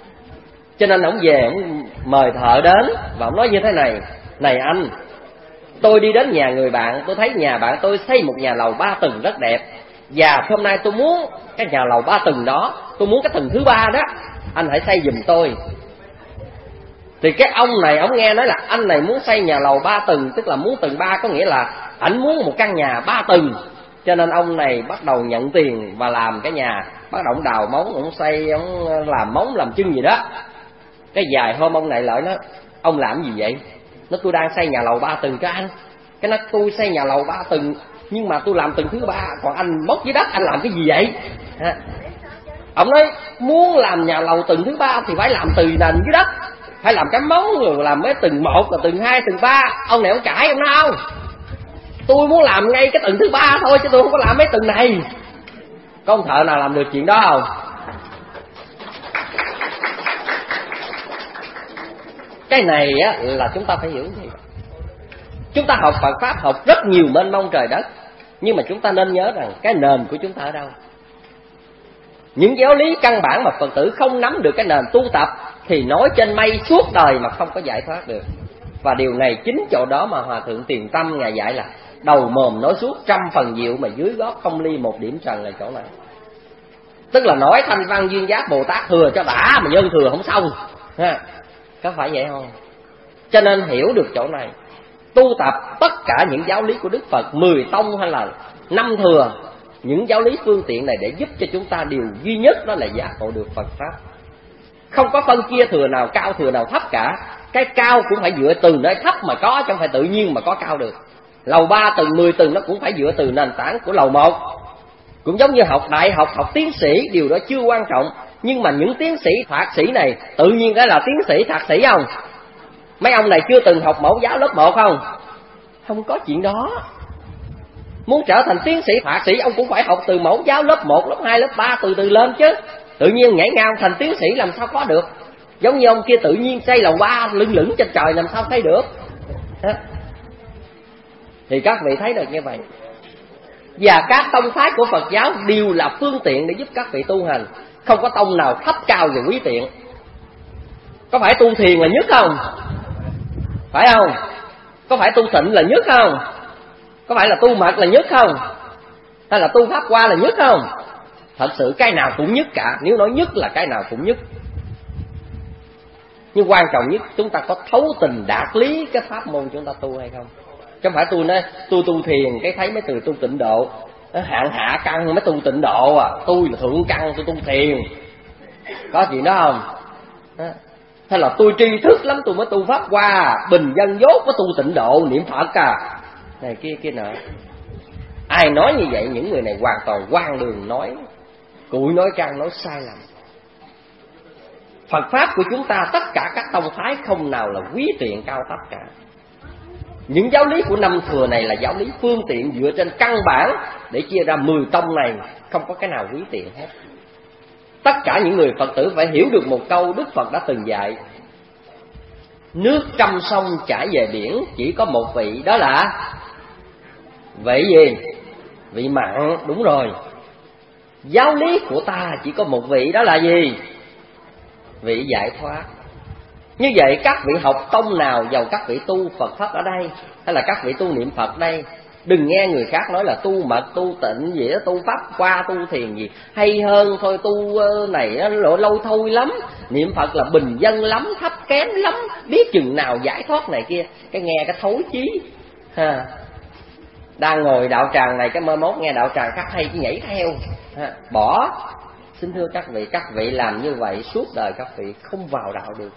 Cho nên ông về ông mời thợ đến và ông nói như thế này: này anh, tôi đi đến nhà người bạn, tôi thấy nhà bạn tôi xây một nhà lầu ba tầng rất đẹp, và hôm nay tôi muốn cái nhà lầu ba tầng đó, tôi muốn cái tầng thứ ba đó anh hãy xây giùm tôi. Thì cái ông này ông nghe nói là anh này muốn xây nhà lầu ba tầng, tức là muốn tầng ba, có nghĩa là ảnh muốn một căn nhà ba tầng. Cho nên ông này bắt đầu nhận tiền và làm cái nhà, bắt đầu ông đào móng, ông xây, ông làm móng làm chân gì đó. Cái vài hôm ông này lại nó, ông làm gì vậy? Nó tôi đang xây nhà lầu ba tầng cho anh. Cái nó tôi xây nhà lầu ba tầng nhưng mà tôi làm tầng thứ ba, còn anh móc dưới đất, anh làm cái gì vậy? Ha. Ông nói muốn làm nhà lầu tầng thứ ba thì phải làm từ nền dưới đất, phải làm cái móng rồi làm mấy tầng một, là tầng hai, tầng ba. Ông này ông cãi ông nói không, tôi muốn làm ngay cái tầng thứ ba thôi chứ tôi không có làm mấy tầng này. Có ông thợ nào làm được chuyện đó không? Cái này á là chúng ta phải hiểu gì. Chúng ta học Phật Pháp học rất nhiều mênh mông trời đất, nhưng mà chúng ta nên nhớ rằng cái nền của chúng ta ở đâu. Những giáo lý căn bản mà Phật tử không nắm được cái nền tu tập thì nói trên mây suốt đời mà không có giải thoát được. Và điều này chính chỗ đó mà Hòa Thượng Tiền Tâm Ngài dạy là đầu mồm nói suốt trăm phần diệu mà dưới gót không ly một điểm trần là chỗ này. Tức là nói thanh văn duyên giác Bồ Tát thừa cho đã mà nhân thừa không xong ha. Có phải vậy không? Cho nên hiểu được chỗ này, tu tập tất cả những giáo lý của Đức Phật, mười tông hay là năm thừa, những giáo lý phương tiện này để giúp cho chúng ta điều duy nhất đó là giác ngộ được Phật Pháp. Không có phân chia thừa nào cao thừa nào thấp cả. Cái cao cũng phải dựa từ nơi thấp mà có, chứ không phải tự nhiên mà có cao được. Lầu ba tầng, mười tầng nó cũng phải dựa từ nền tảng của lầu một. Cũng giống như học đại học, học tiến sĩ, điều đó chưa quan trọng. Nhưng mà những tiến sĩ, thạc sĩ này tự nhiên cái là tiến sĩ, thạc sĩ không? Mấy ông này chưa từng học mẫu giáo lớp một không? Không có chuyện đó. Muốn trở thành tiến sĩ, thạc sĩ ông cũng phải học từ mẫu giáo lớp một, lớp hai, lớp ba, từ từ lên chứ. Tự nhiên nhảy ngang thành tiến sĩ làm sao có được. Giống như ông kia tự nhiên xây lầu ba lưng lửng trên trời làm sao thấy được. Đó. Thì các vị thấy được như vậy. Và các tông phái của Phật giáo đều là phương tiện để giúp các vị tu hành. Không có tông nào thấp cao về quý tiện. Có phải tu thiền là nhất không? Phải không? Có phải tu tịnh là nhất không? Có phải là tu mật là nhất không? Hay là tu pháp hoa là nhất không? Thật sự cái nào cũng nhất cả. Nếu nói nhất là cái nào cũng nhất. Nhưng quan trọng nhất chúng ta có thấu tình đạt lý cái pháp môn chúng ta tu hay không. Chứ không phải tôi nói tôi tu thiền cái thấy mấy từ tu tịnh độ, hạng hạ căn mới tu tịnh độ à, tôi là thượng căn tôi tu thiền. Có chuyện đó không? Hay là tôi tri thức lắm tôi mới tu pháp hoa, bình dân dốt mới tu tịnh độ niệm Phật à, này kia kia nọ. Ai nói như vậy những người này hoàn toàn hoang đường, nói cụi nói căng, nói sai lầm. Phật Pháp của chúng ta tất cả các tông phái không nào là quý tiện cao thấp cả. Những giáo lý của năm thừa này là giáo lý phương tiện dựa trên căn bản để chia ra mười tông này, không có cái nào quý tiện hết. Tất cả những người Phật tử phải hiểu được một câu Đức Phật đã từng dạy: nước trăm sông chảy về biển chỉ có một vị, đó là vị gì? Vị mặn. Đúng rồi. Giáo lý của ta chỉ có một vị, đó là gì? Vị giải thoát. Như vậy các vị học tông nào, dầu các vị tu Phật Pháp ở đây hay là các vị tu niệm Phật đây, đừng nghe người khác nói là tu mật, tu tịnh gì đó, tu pháp qua, tu thiền gì hay hơn thôi, tu này nó lâu thôi lắm, niệm Phật là bình dân lắm, thấp kém lắm, biết chừng nào giải thoát này kia. Cái nghe cái thối chí ha. Đang ngồi đạo tràng này cái mơ mốt nghe đạo tràng khác hay cái nhảy theo ha. Bỏ. Xin thưa các vị, các vị làm như vậy suốt đời các vị không vào đạo được.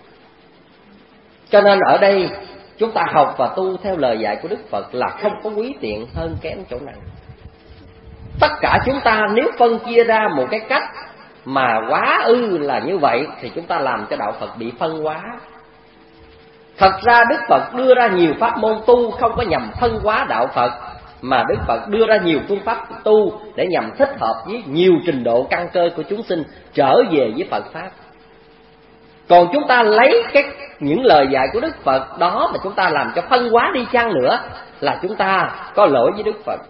Cho nên ở đây chúng ta học và tu theo lời dạy của Đức Phật là không có quý tiện hơn kém chỗ nào. Tất cả chúng ta nếu phân chia ra một cái cách mà quá ư là như vậy thì chúng ta làm cho đạo Phật bị phân hóa. Thật ra Đức Phật đưa ra nhiều pháp môn tu không có nhằm phân hóa đạo Phật, mà Đức Phật đưa ra nhiều phương pháp tu để nhằm thích hợp với nhiều trình độ căn cơ của chúng sinh trở về với Phật Pháp. Còn chúng ta lấy cái những lời dạy của Đức Phật đó mà chúng ta làm cho phân hóa đi chăng nữa là chúng ta có lỗi với Đức Phật.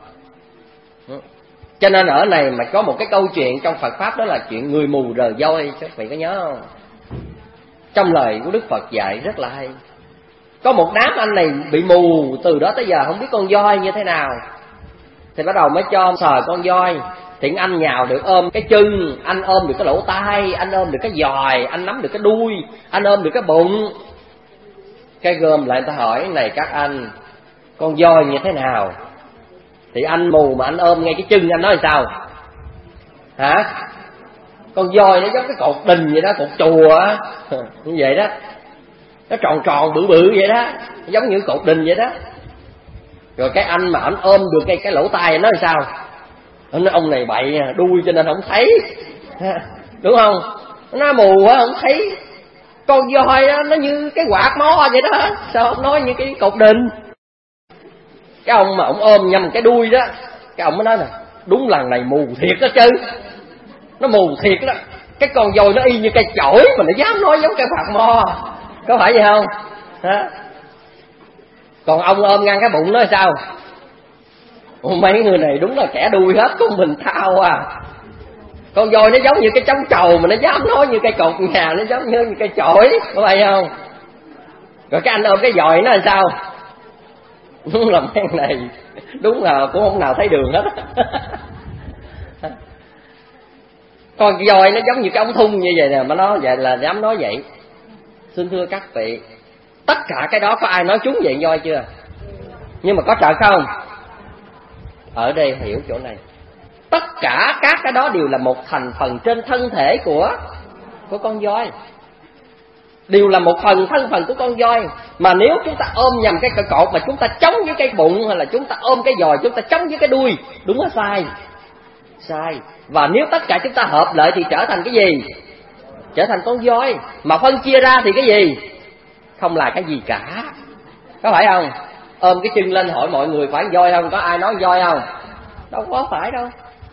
Cho nên ở này mà có một cái câu chuyện trong Phật Pháp, đó là chuyện người mù rờ voi, các vị có nhớ không? Trong lời của Đức Phật dạy rất là hay. Có một đám anh này bị mù từ đó tới giờ không biết con voi như thế nào, thì bắt đầu mới cho sờ con voi, thì anh nhào được ôm cái chân, anh ôm được cái lỗ tai, anh ôm được cái giòi, anh nắm được cái đuôi, anh ôm được cái bụng. Cái gom lại người ta hỏi, này các anh, con voi như thế nào? Thì anh mù mà anh ôm ngay cái chân, anh nói sao? Hả? Con voi nó giống cái cột đình vậy đó, cột chùa á, như vậy đó, nó tròn tròn bự bự vậy đó, giống như cột đình vậy đó. Rồi cái anh mà anh ôm được cái cái lỗ tai, nói sao? Anh nói ông này bậy đuôi cho nên không thấy, đúng không? Nó mù quá không thấy. Con voi đó, nó như cái quạt mó vậy đó, sao ông nói như cái cột đình? Cái ông mà ông ôm nhầm cái đuôi đó, cái ông mới nói nè, đúng lần này mù thiệt đó chứ, nó mù thiệt đó. Cái con voi nó y như cây chổi mà nó dám nói giống cây quạt mo, có phải vậy không? Đó. Còn ông ôm ngang cái bụng nói sao? Ủa, mấy người này đúng là kẻ đuôi hết, con mình thao à. Con voi nó giống như cái trống trầu mà nó dám nói như cây cột nhà, nó giống như cây chổi, có phải không? Rồi cái anh ôm cái giòi nó làm sao? Đúng là mấy này đúng là cũng không nào thấy đường hết. Con voi nó giống như cái ống thun như vậy nè, mà nó vậy là dám nói vậy. Xin thưa các vị, tất cả cái đó có ai nói trúng vậy voi chưa? Nhưng mà có sợ không? Ở đây hiểu chỗ này, tất cả các cái đó đều là một thành phần trên thân thể của của con voi, đều là một phần thân phần của con voi. Mà nếu chúng ta ôm nhầm cái cây cột mà chúng ta chống với cái bụng, hay là chúng ta ôm cái giòi chúng ta chống với cái đuôi, đúng là sai, sai. Và nếu tất cả chúng ta hợp lại thì trở thành cái gì? Trở thành con voi. Mà phân chia ra thì cái gì? Không là cái gì cả, có phải không? Ôm cái chân lên hỏi mọi người phải voi không? Có ai nói voi không? Đâu có phải đâu.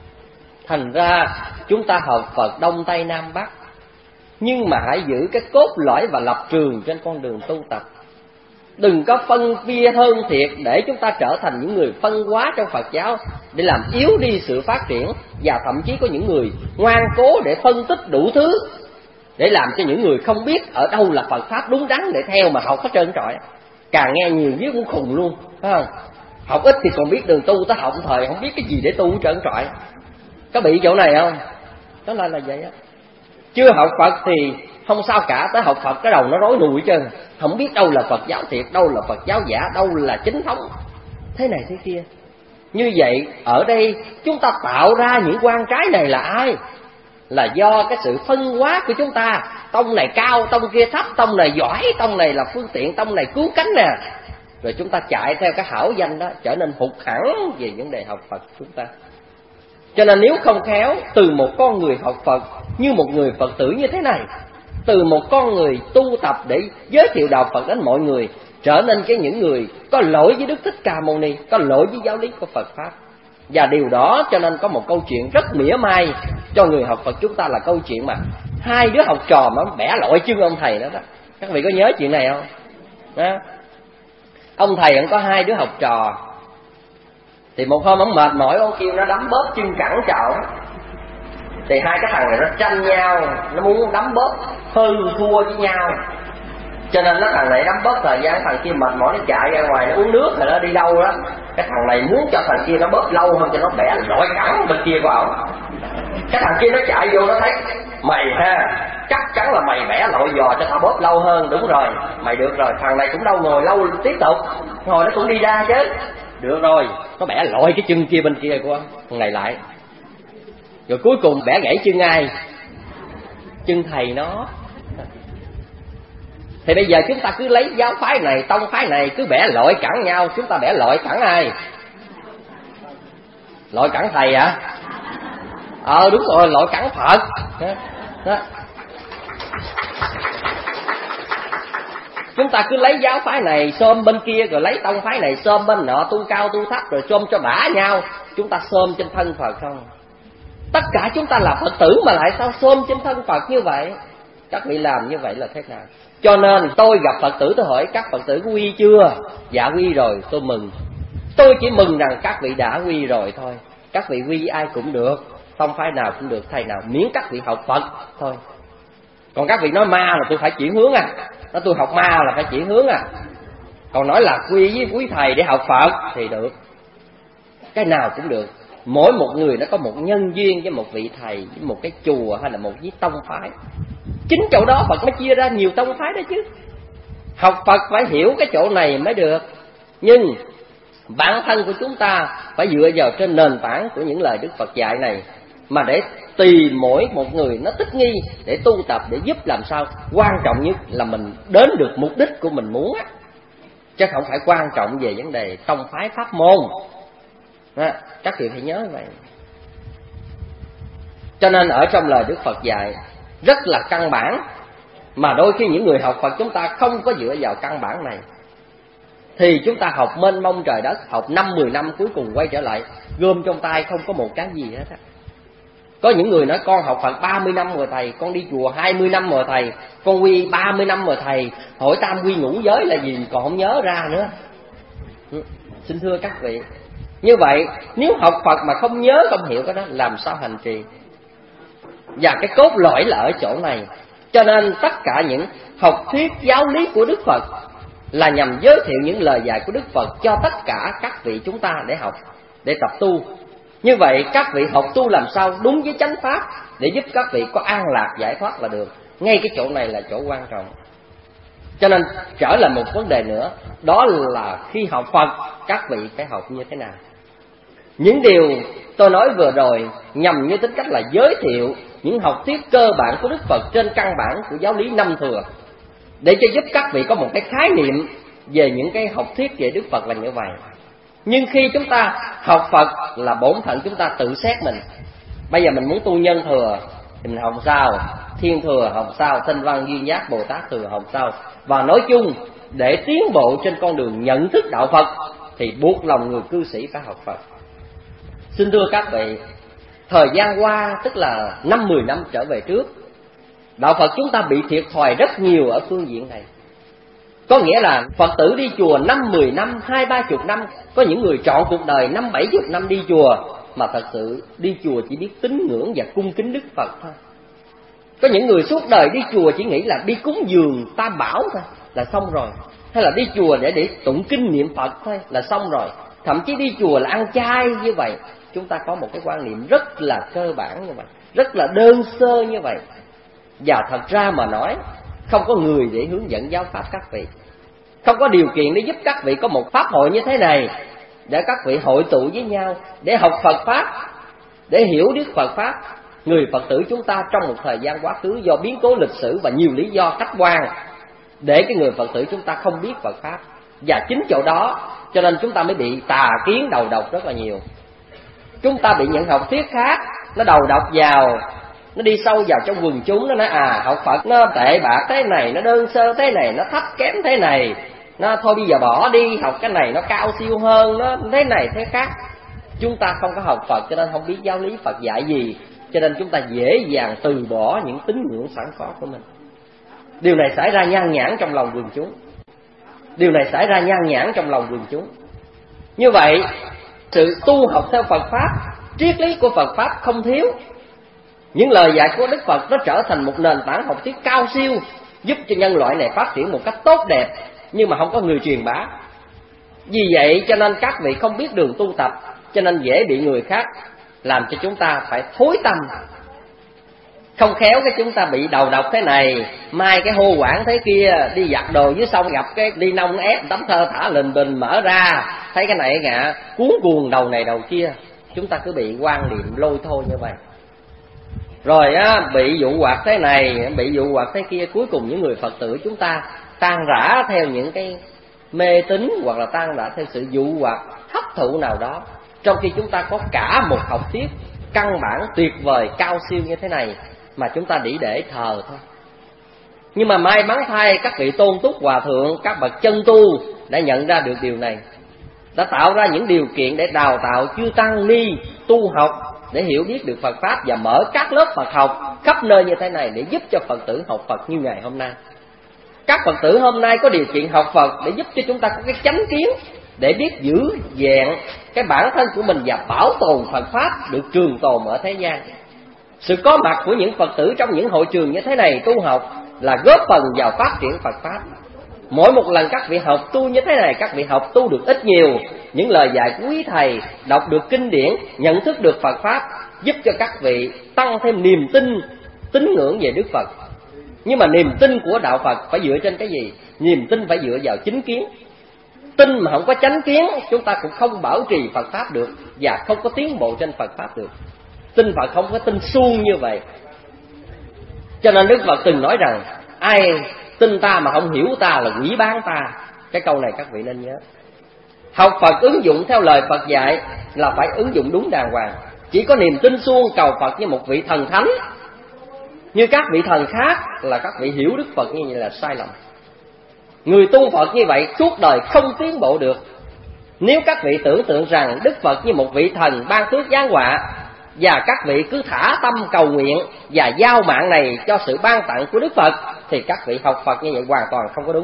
Thành ra chúng ta học Phật Đông Tây Nam Bắc, nhưng mà hãy giữ cái cốt lõi và lập trường trên con đường tu tập. Đừng có phân chia hơn thiệt để chúng ta trở thành những người phân hóa trong Phật giáo, để làm yếu đi sự phát triển. Và thậm chí có những người ngoan cố để phân tích đủ thứ, để làm cho những người không biết ở đâu là Phật Pháp đúng đắn để theo mà học hết trơn trọi. Càng nghe nhiều biết cũng khùng luôn, phải không? Học ít thì còn biết đường tu, tới học thời không biết cái gì để tu trơn trọi. Có bị chỗ này không? Đó là là vậy á. Chưa học Phật thì không sao cả, tới học Phật cái đầu nó rối nùi chứ, không biết đâu là Phật giáo thiệt, đâu là Phật giáo giả, đâu là chính thống, thế này thế kia. Như vậy ở đây chúng ta tạo ra những quan trái này là ai? Là do cái sự phân hóa của chúng ta. Tông này cao, tông kia thấp, tông này giỏi, tông này là phương tiện, tông này cứu cánh nè. Rồi chúng ta chạy theo cái hảo danh đó, trở nên hụt hẳn về vấn đề học Phật chúng ta. Cho nên nếu không khéo, từ một con người học Phật như một người Phật tử như thế này, từ một con người tu tập để giới thiệu đạo Phật đến mọi người, trở nên cái những người có lỗi với Đức Thích Ca Mâu Ni, có lỗi với giáo lý của Phật Pháp. Và điều đó cho nên có một câu chuyện rất mỉa mai cho người học Phật chúng ta, là câu chuyện mà hai đứa học trò mà bẻ lội chân ông thầy đó đó. Các vị có nhớ chuyện này không? Đó. Ông thầy ông có hai đứa học trò. Thì một hôm ông mệt mỏi, ông kêu nó đấm bóp chân cẳng chậu. Thì hai cái thằng này nó tranh nhau, nó muốn đấm bóp hơn thua với nhau. Cho nên nó thằng này đấm bóp thời gian, thằng kia mệt mỏi nó chạy ra ngoài nó uống nước rồi nó đi đâu đó. Cái thằng này muốn cho thằng kia nó bóp lâu hơn cho nó bẻ lội cẳng bên kia của ổng. Cái thằng kia nó chạy vô nó thấy mày ha, chắc chắn là mày bẻ lội giò cho tao bóp lâu hơn. Đúng rồi, mày được rồi. Thằng này cũng đâu ngồi lâu tiếp tục, ngồi nó cũng đi ra chứ. Được rồi, nó bẻ lội cái chân kia bên kia của thằng này lại. Rồi cuối cùng bẻ gãy chân ai? Chân thầy nó. Thì bây giờ chúng ta cứ lấy giáo phái này, tông phái này cứ bẻ lội cẳng nhau. Chúng ta bẻ lội cẳng ai? Lội cẳng thầy hả? Ờ đúng rồi, lội cẳng Phật đó. Chúng ta cứ lấy giáo phái này xôm bên kia, rồi lấy tông phái này xôm bên nọ, tu cao tu thấp rồi xôm cho bả nhau. Chúng ta xôm trên thân Phật không? Tất cả chúng ta là Phật tử mà lại sao xôm trên thân Phật như vậy? Các vị làm như vậy là thế nào? Cho nên tôi gặp Phật tử tôi hỏi các Phật tử quy chưa? Dạ quy rồi, tôi mừng. Tôi chỉ mừng rằng các vị đã quy rồi thôi. Các vị quy ai cũng được, không phải nào cũng được, thầy nào miễn các vị học Phật thôi. Còn các vị nói ma là tôi phải chuyển hướng à, nói tôi học ma là phải chuyển hướng à. Còn nói là quy với quý thầy để học Phật thì được, cái nào cũng được. mỗi một người nó có một nhân duyên với một vị thầy, với một cái chùa hay là một cái tông phái. Chính chỗ đó Phật mới chia ra nhiều tông phái đó chứ. Học Phật phải hiểu cái chỗ này mới được. Nhưng bản thân của chúng ta phải dựa vào trên nền tảng của những lời Đức Phật dạy này, mà để tùy mỗi một người nó thích nghi để tu tập, để giúp làm sao quan trọng nhất là mình đến được mục đích của mình muốn á, chứ không phải quan trọng về vấn đề tông phái pháp môn. À, các vị phải nhớ vậy. Cho nên ở trong lời Đức Phật dạy rất là căn bản, mà đôi khi những người học Phật chúng ta không có dựa vào căn bản này, thì chúng ta học mênh mông trời đất, học năm mười năm cuối cùng quay trở lại gom trong tay không có một cái gì hết á. Có những người nói con học Phật ba mươi năm rồi thầy, con đi chùa hai mươi năm rồi thầy, con quy ba mươi năm rồi thầy, hỏi tam quy ngũ giới là gì còn không nhớ ra nữa. Xin thưa các vị, như vậy nếu học Phật mà không nhớ không hiểu cái đó làm sao hành trì? Và cái cốt lõi là ở chỗ này. Cho nên tất cả những học thuyết giáo lý của Đức Phật là nhằm giới thiệu những lời dạy của Đức Phật cho tất cả các vị chúng ta để học, để tập tu. Như vậy các vị học tu làm sao đúng với chánh pháp để giúp các vị có an lạc giải thoát là được. Ngay cái chỗ này là chỗ quan trọng. Cho nên trở lại một vấn đề nữa, đó là khi học Phật các vị phải học như thế nào. Những điều tôi nói vừa rồi nhằm như tính cách là giới thiệu những học thuyết cơ bản của Đức Phật trên căn bản của giáo lý năm thừa, để cho giúp các vị có một cái khái niệm về những cái học thuyết về Đức Phật là như vậy. Nhưng khi chúng ta học Phật là bổn phận chúng ta tự xét mình. Bây giờ mình muốn tu nhân thừa thì mình học sao, thiên thừa học sao, thanh văn duyên giác Bồ Tát thừa học sao. Và nói chung để tiến bộ trên con đường nhận thức đạo Phật thì buộc lòng người cư sĩ phải học Phật. Xin thưa các vị, thời gian qua tức là năm mười năm trở về trước, đạo Phật chúng ta bị thiệt thòi rất nhiều ở phương diện này. Có nghĩa là Phật tử đi chùa năm mười năm, hai ba chục năm, có những người trọn cuộc đời năm bảy chục năm đi chùa, mà thật sự đi chùa chỉ biết tín ngưỡng và cung kính Đức Phật thôi. Có những người suốt đời đi chùa chỉ nghĩ là đi cúng dường Tam Bảo thôi là xong rồi, hay là đi chùa để để tụng kinh niệm Phật thôi là xong rồi. Thậm chí đi chùa là ăn chay như vậy. Chúng ta có một cái quan niệm rất là cơ bản như vậy, rất là đơn sơ như vậy. Và thật ra mà nói, không có người để hướng dẫn giáo pháp các vị, không có điều kiện để giúp các vị có một pháp hội như thế này, để các vị hội tụ với nhau để học Phật pháp, để hiểu Đức Phật pháp. Người Phật tử chúng ta trong một thời gian quá khứ do biến cố lịch sử và nhiều lý do khách quan, để cái người Phật tử chúng ta không biết Phật pháp. Và chính chỗ đó cho nên chúng ta mới bị tà kiến đầu độc rất là nhiều. Chúng ta bị những học thuyết khác nó đầu độc vào, nó đi sâu vào trong quần chúng, nó nói à học Phật nó tệ bạc thế này, nó đơn sơ thế này, nó thấp kém thế này, nó thôi bây giờ bỏ đi, học cái này nó cao siêu hơn, nó thế này thế khác. Chúng ta không có học Phật cho nên không biết giáo lý Phật dạy gì, cho nên chúng ta dễ dàng từ bỏ những tín ngưỡng sẵn có của mình. Điều này xảy ra nhan nhản trong lòng quần chúng. Điều này xảy ra nhan nhản trong lòng quần chúng. Như vậy, sự tu học theo Phật pháp, triết lý của Phật pháp không thiếu. Những lời dạy của Đức Phật nó trở thành một nền tảng học thuyết cao siêu, giúp cho nhân loại này phát triển một cách tốt đẹp, nhưng mà không có người truyền bá. Vì vậy cho nên các vị không biết đường tu tập, cho nên dễ bị người khác làm cho chúng ta phải thối tâm. Không khéo cái chúng ta bị đầu độc thế này, mai cái hô quảng thế kia, đi giặt đồ dưới sông gặp cái ly nông ép tấm thơ thả lình bình mở ra, thấy cái này ngạ cuốn cuồng đầu này đầu kia. Chúng ta cứ bị quan niệm lôi thôi như vậy. Rồi á, bị dụ hoặc thế này, bị dụ hoặc thế kia, cuối cùng những người Phật tử chúng ta tan rã theo những cái mê tín, hoặc là tan rã theo sự dụ hoặc hấp thụ nào đó, trong khi chúng ta có cả một học thuyết căn bản tuyệt vời cao siêu như thế này mà chúng ta chỉ để thờ thôi. Nhưng mà may mắn thay, các vị tôn túc hòa thượng, các bậc chân tu đã nhận ra được điều này, đã tạo ra những điều kiện để đào tạo chư tăng ni tu học, để hiểu biết được Phật pháp và mở các lớp Phật học khắp nơi như thế này để giúp cho Phật tử học Phật như ngày hôm nay. Các Phật tử hôm nay có điều kiện học Phật để giúp cho chúng ta có cái chánh kiến, để biết giữ vẹn cái bản thân của mình và bảo tồn Phật pháp được trường tồn ở thế gian. Sự có mặt của những Phật tử trong những hội trường như thế này tu học là góp phần vào phát triển Phật pháp. Mỗi một lần các vị học tu như thế này, các vị học tu được ít nhiều những lời dạy của quý thầy, đọc được kinh điển, nhận thức được Phật Pháp, giúp cho các vị tăng thêm niềm tin, tín ngưỡng về Đức Phật. Nhưng mà niềm tin của đạo Phật phải dựa trên cái gì? Niềm tin phải dựa vào chính kiến. Tin mà không có chánh kiến, chúng ta cũng không bảo trì Phật Pháp được, và không có tiến bộ trên Phật Pháp được. Tin Phật không có tin suông như vậy. Cho nên Đức Phật từng nói rằng, ai tin ta mà không hiểu ta là quỷ bán ta. Cái câu này các vị nên nhớ. Học Phật ứng dụng theo lời Phật dạy là phải ứng dụng đúng đàng hoàng. Chỉ có niềm tin suông cầu Phật như một vị thần thánh, như các vị thần khác, là các vị hiểu Đức Phật như vậy là sai lầm. Người tu Phật như vậy suốt đời không tiến bộ được. Nếu các vị tưởng tượng rằng Đức Phật như một vị thần ban phước giáng họa, và các vị cứ thả tâm cầu nguyện và giao mạng này cho sự ban tặng của Đức Phật, thì các vị học Phật như vậy hoàn toàn không có đúng.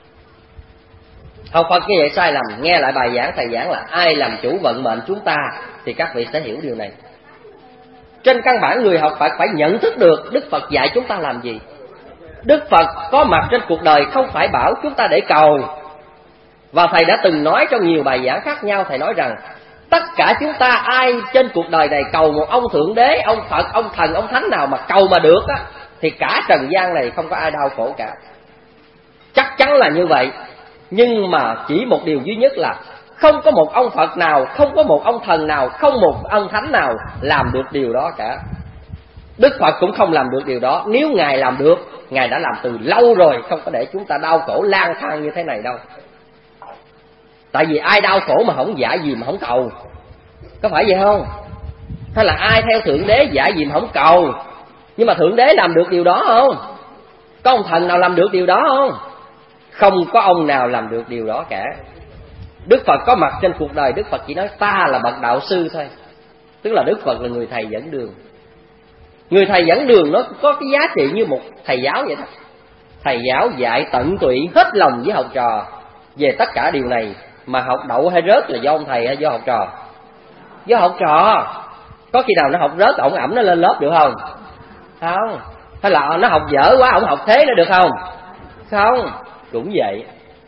Học Phật như vậy sai lầm. Nghe lại bài giảng thầy giảng là ai làm chủ vận mệnh chúng ta, thì các vị sẽ hiểu điều này. Trên căn bản người học Phật phải nhận thức được Đức Phật dạy chúng ta làm gì. Đức Phật có mặt trên cuộc đời không phải bảo chúng ta để cầu. Và thầy đã từng nói trong nhiều bài giảng khác nhau, thầy nói rằng tất cả chúng ta ai trên cuộc đời này cầu một ông Thượng Đế, ông Phật, ông Thần, ông Thánh nào mà cầu mà được á, thì cả trần gian này không có ai đau khổ cả. Chắc chắn là như vậy. Nhưng mà chỉ một điều duy nhất là không có một ông Phật nào, không có một ông Thần nào, không một ông Thánh nào làm được điều đó cả. Đức Phật cũng không làm được điều đó. Nếu Ngài làm được, Ngài đã làm từ lâu rồi, không có để chúng ta đau khổ lang thang như thế này đâu. Tại vì ai đau khổ mà không dạy gì mà không cầu? Có phải vậy không? Hay là ai theo Thượng Đế dạy gì mà không cầu? Nhưng mà Thượng Đế làm được điều đó không? Có ông thần nào làm được điều đó không? Không có ông nào làm được điều đó cả. Đức Phật có mặt trên cuộc đời, Đức Phật chỉ nói ta là bậc đạo sư thôi. Tức là Đức Phật là người thầy dẫn đường. Người thầy dẫn đường nó có cái giá trị như một thầy giáo vậy đó. Thầy giáo dạy tận tụy hết lòng với học trò về tất cả điều này. Mà học đậu hay rớt là do ông thầy hay do học trò? Do học trò. Có khi nào nó học rớt ổng ẩm nó lên lớp được không? Không. Hay là nó học dở quá ổng học thế nó được không? Không. Cũng vậy.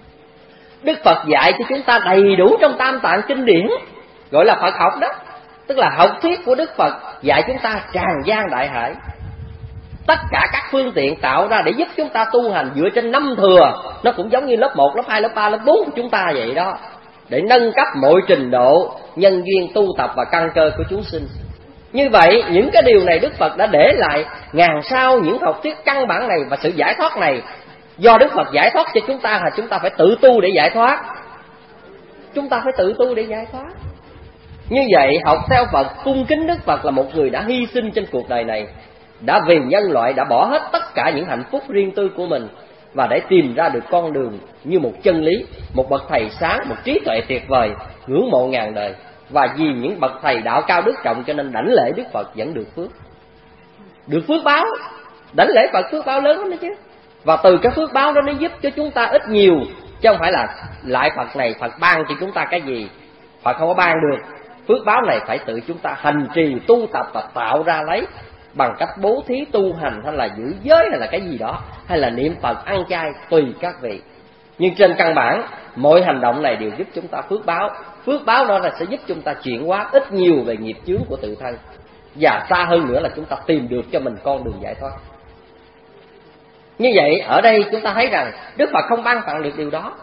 Đức Phật dạy cho chúng ta đầy đủ trong Tam Tạng kinh điển, gọi là Phật học đó. Tức là học thuyết của Đức Phật dạy chúng ta tràn gian đại hải. Tất cả các phương tiện tạo ra để giúp chúng ta tu hành dựa trên năm thừa. Nó cũng giống như lớp một, lớp hai, lớp ba, lớp bốn của chúng ta vậy đó. Để nâng cấp mọi trình độ nhân duyên tu tập và căn cơ của chúng sinh. Như vậy những cái điều này Đức Phật đã để lại ngàn sao những học thuyết căn bản này. Và sự giải thoát này do Đức Phật giải thoát cho chúng ta, là chúng ta phải tự tu để giải thoát. Chúng ta phải tự tu để giải thoát. Như vậy học theo Phật, cung kính Đức Phật là một người đã hy sinh trên cuộc đời này, đã vì nhân loại đã bỏ hết tất cả những hạnh phúc riêng tư của mình, và để tìm ra được con đường như một chân lý, một bậc thầy sáng, một trí tuệ tuyệt vời, ngưỡng mộ ngàn đời. Và vì những bậc thầy đạo cao đức trọng cho nên đảnh lễ Đức Phật vẫn được phước. Được phước báo. Đảnh lễ Phật phước báo lớn lắm đó chứ. Và từ cái phước báo đó nó giúp cho chúng ta ít nhiều, chứ không phải là lại Phật này Phật ban cho chúng ta cái gì. Phật không có ban được. Phước báo này phải tự chúng ta hành trì tu tập và tạo ra lấy, bằng cách bố thí tu hành, hay là giữ giới, hay là cái gì đó, hay là niệm Phật, ăn chay, tùy các vị. Nhưng trên căn bản mọi hành động này đều giúp chúng ta phước báo. Phước báo đó là sẽ giúp chúng ta chuyển hóa ít nhiều về nghiệp chướng của tự thân, và xa hơn nữa là chúng ta tìm được cho mình con đường giải thoát. Như vậy ở đây chúng ta thấy rằng Đức Phật không ban tặng được điều đó,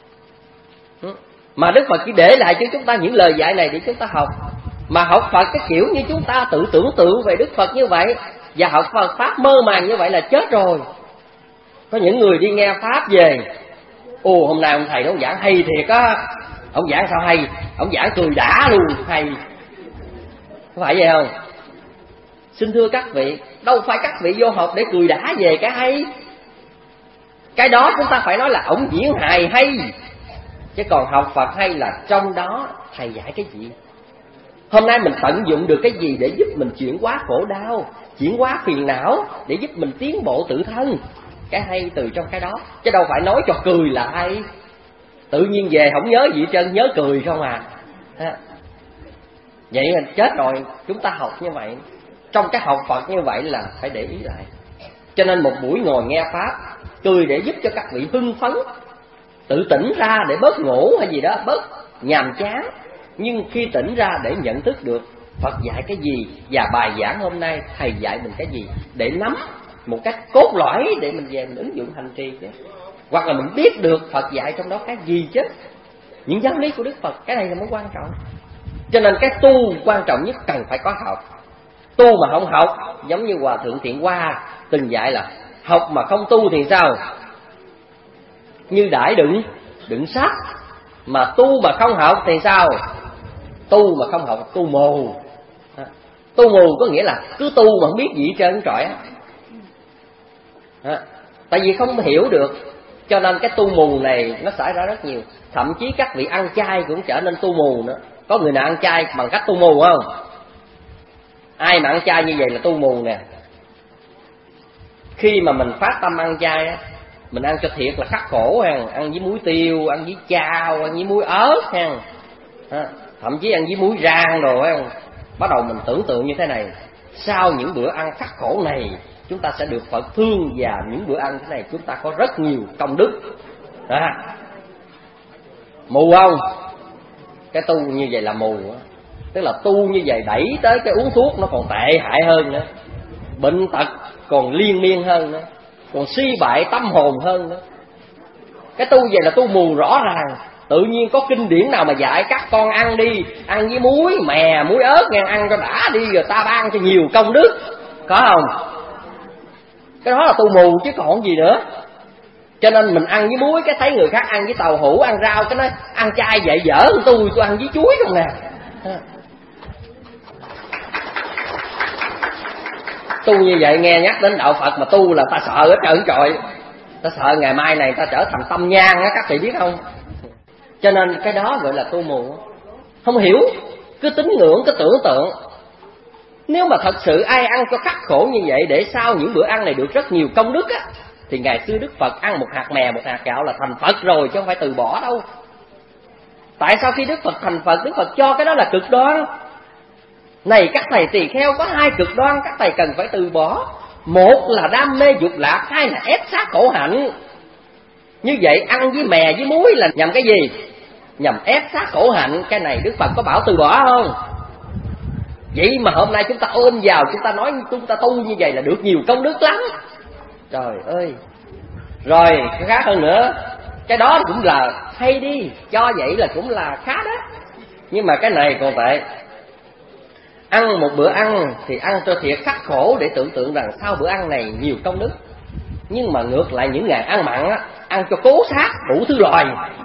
mà Đức Phật chỉ để lại cho chúng ta những lời dạy này để chúng ta học. Mà học Phật cái kiểu như chúng ta tự tưởng tượng về Đức Phật như vậy, và học Phật Pháp mơ màng như vậy là chết rồi. Có những người đi nghe Pháp về, ồ hôm nay ông thầy ông giảng hay thiệt á. Ông giảng sao hay? Ông giảng cười đã luôn, hay. Có phải vậy không? Xin thưa các vị, đâu phải các vị vô học để cười đã về cái hay. Cái đó chúng ta phải nói là ổng diễn hài hay. Chứ còn học Phật hay là trong đó thầy dạy cái gì. Hôm nay mình tận dụng được cái gì để giúp mình chuyển hóa khổ đau, chuyển hóa phiền não, để giúp mình tiến bộ tự thân. Cái hay từ trong cái đó, chứ đâu phải nói cho cười là hay. Tự nhiên về không nhớ gì hết trơn, nhớ cười không à. Vậy là chết rồi. Chúng ta học như vậy, trong cái học Phật như vậy là phải để ý lại. Cho nên một buổi ngồi nghe Pháp, cười để giúp cho các vị hưng phấn, tự tỉnh ra để bớt ngủ hay gì đó, bớt nhàm chán. Nhưng khi tỉnh ra để nhận thức được Phật dạy cái gì và bài giảng hôm nay thầy dạy mình cái gì, để nắm một cách cốt lõi để mình về mình ứng dụng hành trì chứ. Hoặc là mình biết được Phật dạy trong đó cái gì chứ, những giáo lý của Đức Phật, cái này là mối quan trọng. Cho nên cái tu quan trọng nhất cần phải có học. Tu mà không học, giống như Hòa Thượng Thiện Hoa từng dạy là học mà không tu thì sao? Như đãi đựng đựng sách. Mà tu mà không học thì sao? Tu mà không học tu mù. Tu mù có nghĩa là cứ tu mà không biết gì hết trơn trọi á. Tại vì không hiểu được, cho nên cái tu mù này nó xảy ra rất nhiều. Thậm chí các vị ăn chay cũng trở nên tu mù nữa. Có người nào ăn chay bằng cách tu mù không? Ai mà ăn chay như vậy là tu mù nè. Khi mà mình phát tâm ăn chay á, mình ăn cho thiệt là khắc khổ ha, ăn với muối tiêu, ăn với chao, ăn với muối ớt ha, thậm chí ăn với muối rang đồ ha. Bắt đầu mình tưởng tượng như thế này, sau những bữa ăn khắc khổ này chúng ta sẽ được Phật thương, và những bữa ăn thế này chúng ta có rất nhiều công đức. Đó. Mù không? Cái tu như vậy là mù á. Tức là tu như vậy đẩy tới cái uống thuốc nó còn tệ hại hơn nữa, bệnh tật còn liên miên hơn nữa, còn suy bại tâm hồn hơn nữa. Cái tu vậy là tu mù rõ ràng. Tự nhiên có kinh điển nào mà dạy các con ăn đi, ăn với muối mè, muối ớt nghe, ăn cho đã đi rồi ta ban cho nhiều công đức, có không? Cái đó là tu mù chứ còn gì nữa. Cho nên mình ăn với muối, cái thấy người khác ăn với tàu hũ, ăn rau, cái nói ăn chay vậy dở, tôi tôi ăn với chuối không nè. Tu như vậy nghe nhắc đến đạo Phật mà tu là ta sợ hết trơn trọi. Ta sợ ngày mai này ta trở thành tâm nhang á, các vị biết không? Cho nên cái đó gọi là tu mù. Không hiểu, cứ tín ngưỡng, cứ tưởng tượng. Nếu mà thật sự ai ăn cho khắc khổ như vậy để sau những bữa ăn này được rất nhiều công đức á, thì ngày xưa Đức Phật ăn một hạt mè, một hạt gạo là thành Phật rồi, chứ không phải từ bỏ đâu. Tại sao khi Đức Phật thành Phật, Đức Phật cho cái đó là cực đoan? Này các thầy tỳ kheo, có hai cực đoan các thầy cần phải từ bỏ. Một là đam mê dục lạc, hai là ép sát khổ hạnh. Như vậy ăn với mè với muối là nhằm cái gì? Nhằm ép sát khổ hạnh. Cái này Đức Phật có bảo từ bỏ không? Vậy mà hôm nay chúng ta ôm vào, chúng ta nói chúng ta tu như vậy là được nhiều công đức lắm. Trời ơi. Rồi cái khác hơn nữa, cái đó cũng là hay đi, cho vậy là cũng là khá đó. Nhưng mà cái này còn tệ. Ăn một bữa ăn thì ăn cho thiệt khắc khổ để tưởng tượng rằng sau bữa ăn này nhiều công đức. Nhưng mà ngược lại những ngày ăn mặn á, ăn cho cố sát đủ thứ loài.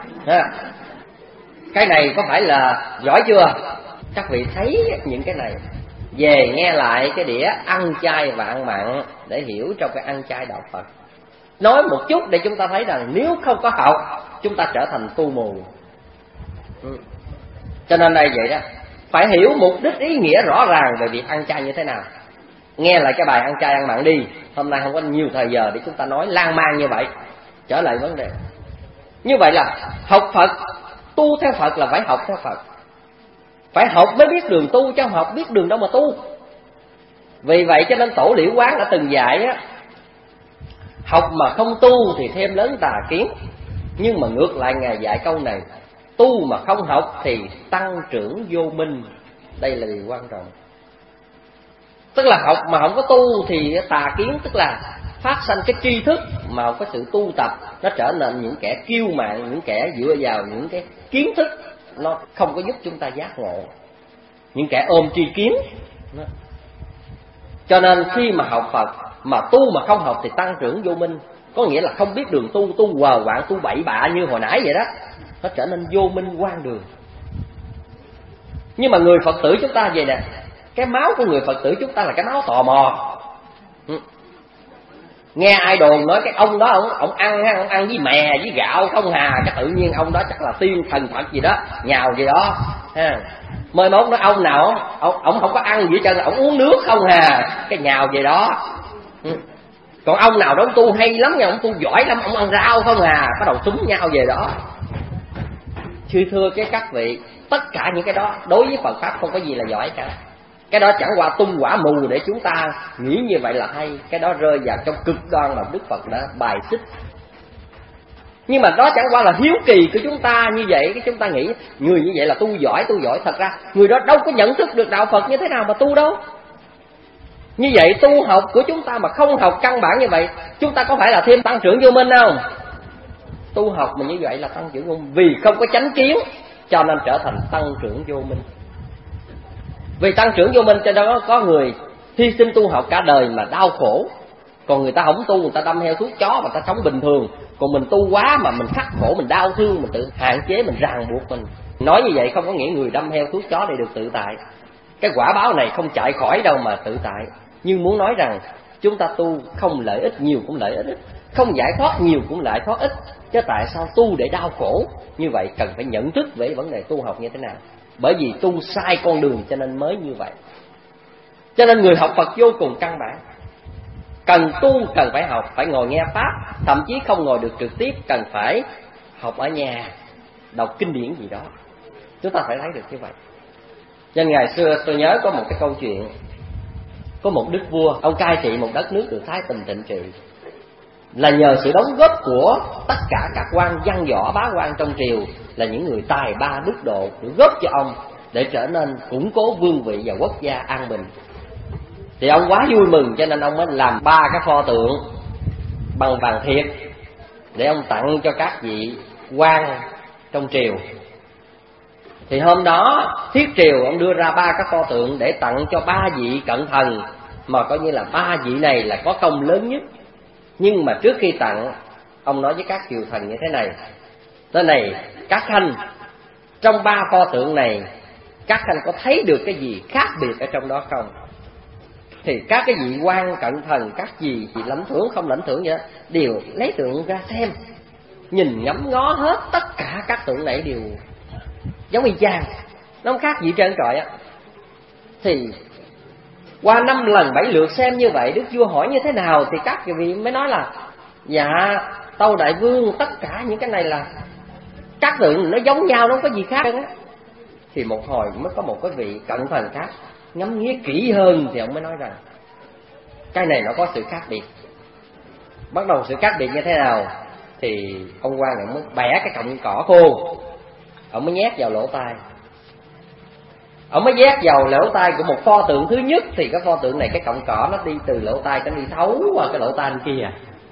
Cái này có phải là giỏi chưa? Các vị thấy những cái này, về nghe lại cái đĩa ăn chay và ăn mặn để hiểu trong cái ăn chay đạo Phật. Nói một chút để chúng ta thấy rằng nếu không có học, chúng ta trở thành tu mù. Ừ. Cho nên đây vậy đó, phải hiểu mục đích ý nghĩa rõ ràng về việc ăn chay như thế nào. Nghe lại cái bài ăn chay ăn mặn đi. Hôm nay không có nhiều thời giờ để chúng ta nói lan man như vậy. Trở lại vấn đề. Như vậy là học Phật, tu theo Phật là phải học theo Phật. Phải học mới biết đường tu, chứ không học biết đường đâu mà tu. Vì vậy cho nên Tổ Liễu Quán đã từng dạy á, học mà không tu thì thêm lớn tà kiến. Nhưng mà ngược lại Ngài dạy câu này, tu mà không học thì tăng trưởng vô minh. Đây là điều quan trọng. Tức là học mà không có tu thì tà kiến, tức là phát sanh cái tri thức mà không có sự tu tập, nó trở nên những kẻ kiêu mạn, những kẻ dựa vào những cái kiến thức nó không có giúp chúng ta giác ngộ, những kẻ ôm tri kiến. Cho nên khi mà học Phật mà tu mà không học thì tăng trưởng vô minh, có nghĩa là không biết đường tu, tu quờ quạng, tu bậy bạ như hồi nãy vậy đó, nó trở nên vô minh quan đường. Nhưng mà người Phật tử chúng ta vậy nè, cái máu của người Phật tử chúng ta là cái máu tò mò. Ừ. Nghe ai đồn nói cái ông đó ông, ông ăn ông ăn với mè với gạo không hà, cái tự nhiên ông đó chắc là tiên thần Phật gì đó, nhào gì đó ha. Mới mốt nói ông nào ông, ông không có ăn gì hết trơn, ông uống nước không hà, cái nhào gì đó. Ừ. Còn ông nào đó ông tu hay lắm nha, ông tu giỏi lắm, ông ăn rau không à, bắt đầu súng nhau về đó. Thưa thưa cái các vị, tất cả những cái đó đối với Phật pháp không có gì là giỏi cả. Cái đó chẳng qua tung quả mù để chúng ta nghĩ như vậy là hay. Cái đó rơi vào trong cực đoan mà Đức Phật đã bài xích. Nhưng mà đó chẳng qua là hiếu kỳ của chúng ta như vậy, cái chúng ta nghĩ người như vậy là tu giỏi, tu giỏi. Thật ra người đó đâu có nhận thức được đạo Phật như thế nào mà tu đâu. Như vậy tu học của chúng ta mà không học căn bản như vậy, chúng ta có phải là thêm tăng trưởng vô minh không? Tu học mà như vậy là tăng trưởng vô minh, vì không có chánh kiến cho nên trở thành tăng trưởng vô minh. Vì tăng trưởng vô minh cho đó có người hy sinh tu học cả đời mà đau khổ. Còn người ta không tu, người ta đâm heo thuốc chó mà ta sống bình thường. Còn mình tu quá mà mình khắc khổ, mình đau thương, mình tự hạn chế, mình ràng buộc mình. Nói như vậy không có nghĩa người đâm heo thuốc chó để được tự tại. Cái quả báo này không chạy khỏi đâu mà tự tại. Nhưng muốn nói rằng chúng ta tu không lợi ích nhiều cũng lợi ích ít, không giải thoát nhiều cũng lại thoát ít. Chứ tại sao tu để đau khổ? Như vậy cần phải nhận thức về vấn đề tu học như thế nào. Bởi vì tu sai con đường cho nên mới như vậy. Cho nên người học Phật vô cùng căn bản. Cần tu cần phải học, phải ngồi nghe Pháp. Thậm chí không ngồi được trực tiếp, cần phải học ở nhà, đọc kinh điển gì đó. Chúng ta phải thấy được như vậy. Cho nên ngày xưa tôi nhớ có một cái câu chuyện. Có một đức vua, ông cai trị một đất nước được thái bình thịnh trị, là nhờ sự đóng góp của tất cả các quan văn võ bá quan trong triều, là những người tài ba đức độ, để góp cho ông để trở nên củng cố vương vị và quốc gia an bình. Thì ông quá vui mừng cho nên ông mới làm ba cái pho tượng bằng vàng thiệt để ông tặng cho các vị quan trong triều. Thì hôm đó thiết triều ông đưa ra ba cái pho tượng để tặng cho ba vị cận thần, mà coi như là ba vị này là có công lớn nhất. Nhưng mà trước khi tặng, ông nói với các triều thần như thế này: thế này các khanh, trong ba pho tượng này các khanh có thấy được cái gì khác biệt ở trong đó không? Thì các cái vị quan cận thần, các vị vị lãnh thưởng không lãnh thưởng vậy đều lấy tượng ra xem, nhìn ngắm ngó hết, tất cả các tượng này đều giống y chang, nó không khác gì trơn trọi á. Thì qua năm lần bảy lượt xem như vậy, đức vua hỏi như thế nào thì các vị mới nói là dạ tâu đại vương, tất cả những cái này là các tượng nó giống nhau, nó không có gì khác á. Thì một hồi mới có một cái vị cận thần khác ngắm nghía kỹ hơn thì ông mới nói rằng cái này nó có sự khác biệt. Bắt đầu sự khác biệt như thế nào thì ông quan ông mới bẻ cái cọng cỏ khô, ông mới nhét vào lỗ tai. Ông mới nhét vào lỗ tai của một pho tượng thứ nhất, thì cái pho tượng này cái cọng cỏ nó đi từ lỗ tai nó đi thấu qua cái lỗ tai kia.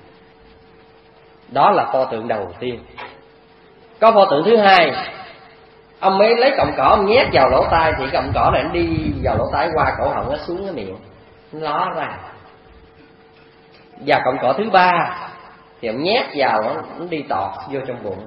Đó là pho tượng đầu tiên. Có pho tượng thứ hai, ông mới lấy cọng cỏ ông nhét vào lỗ tai, thì cọng cỏ này nó đi vào lỗ tai qua cổ họng, nó xuống cái miệng, nó ló ra. Và cọng cỏ thứ ba thì ông nhét vào, nó, nó đi tọt vô trong bụng.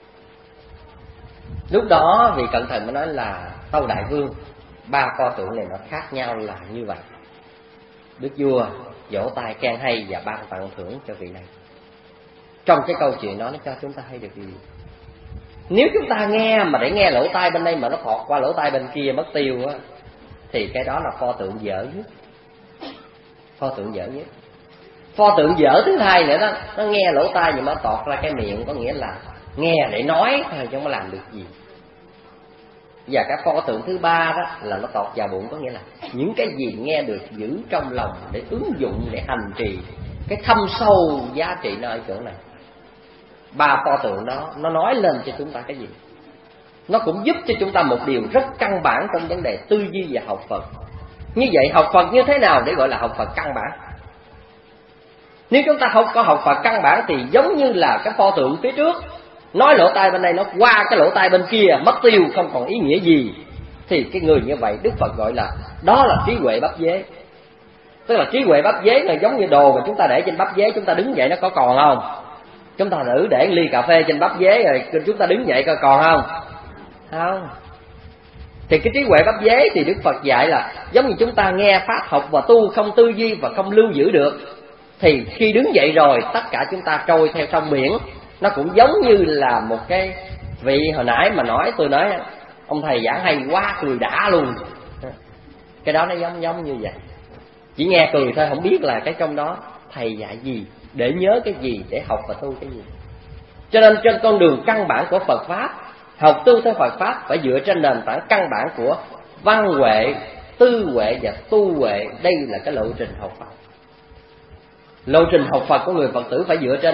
Lúc đó vị cận thần mới nói là tâu đại vương, ba pho tượng này nó khác nhau là như vậy. Đức vua vỗ tay khen hay và ban tặng thưởng cho vị này. Trong cái câu chuyện đó nó cho chúng ta thấy được gì? Nếu chúng ta nghe mà để nghe lỗ tai bên đây mà nó thọt qua lỗ tai bên kia mất tiêu á, thì cái đó là pho tượng dở nhất. Pho tượng dở nhất. Pho tượng dở thứ hai nữa đó, nó nghe lỗ tai nhưng mà tọt ra cái miệng, có nghĩa là nghe để nói thôi chứ không có làm được gì. Và cái pho tượng thứ ba đó là nó tọt vào bụng, có nghĩa là những cái gì nghe được giữ trong lòng để ứng dụng, để hành trì. Cái thâm sâu giá trị nó ở chỗ này. Ba pho tượng đó nó nói lên cho chúng ta cái gì? Nó cũng giúp cho chúng ta một điều rất căn bản trong vấn đề tư duy và học Phật. Như vậy học Phật như thế nào để gọi là học Phật căn bản? Nếu chúng ta không có học Phật căn bản thì giống như là cái pho tượng phía trước, nói lỗ tai bên đây nó qua cái lỗ tai bên kia, mất tiêu, không còn ý nghĩa gì. Thì cái người như vậy Đức Phật gọi là đó là trí huệ bắp dế. Tức là trí huệ bắp dế là giống như đồ mà chúng ta để trên bắp dế, chúng ta đứng dậy nó có còn không? Chúng ta thử để ly cà phê trên bắp dế rồi chúng ta đứng dậy coi còn không? Không. Thì cái trí huệ bắp dế thì Đức Phật dạy là giống như chúng ta nghe pháp học và tu không tư duy và không lưu giữ được, thì khi đứng dậy rồi tất cả chúng ta trôi theo sông biển. Nó cũng giống như là một cái vị hồi nãy mà nói, tôi nói ông thầy giảng hay quá, cười đã luôn. Cái đó nó giống giống như vậy. Chỉ nghe cười thôi, không biết là cái trong đó thầy dạy gì, để nhớ cái gì, để học và tu cái gì. Cho nên trên con đường căn bản của Phật Pháp, học tu theo Phật Pháp phải dựa trên nền tảng căn bản của văn huệ, tư huệ và tu huệ. Đây là cái lộ trình học Phật. Lộ trình học Phật của người Phật tử phải dựa trên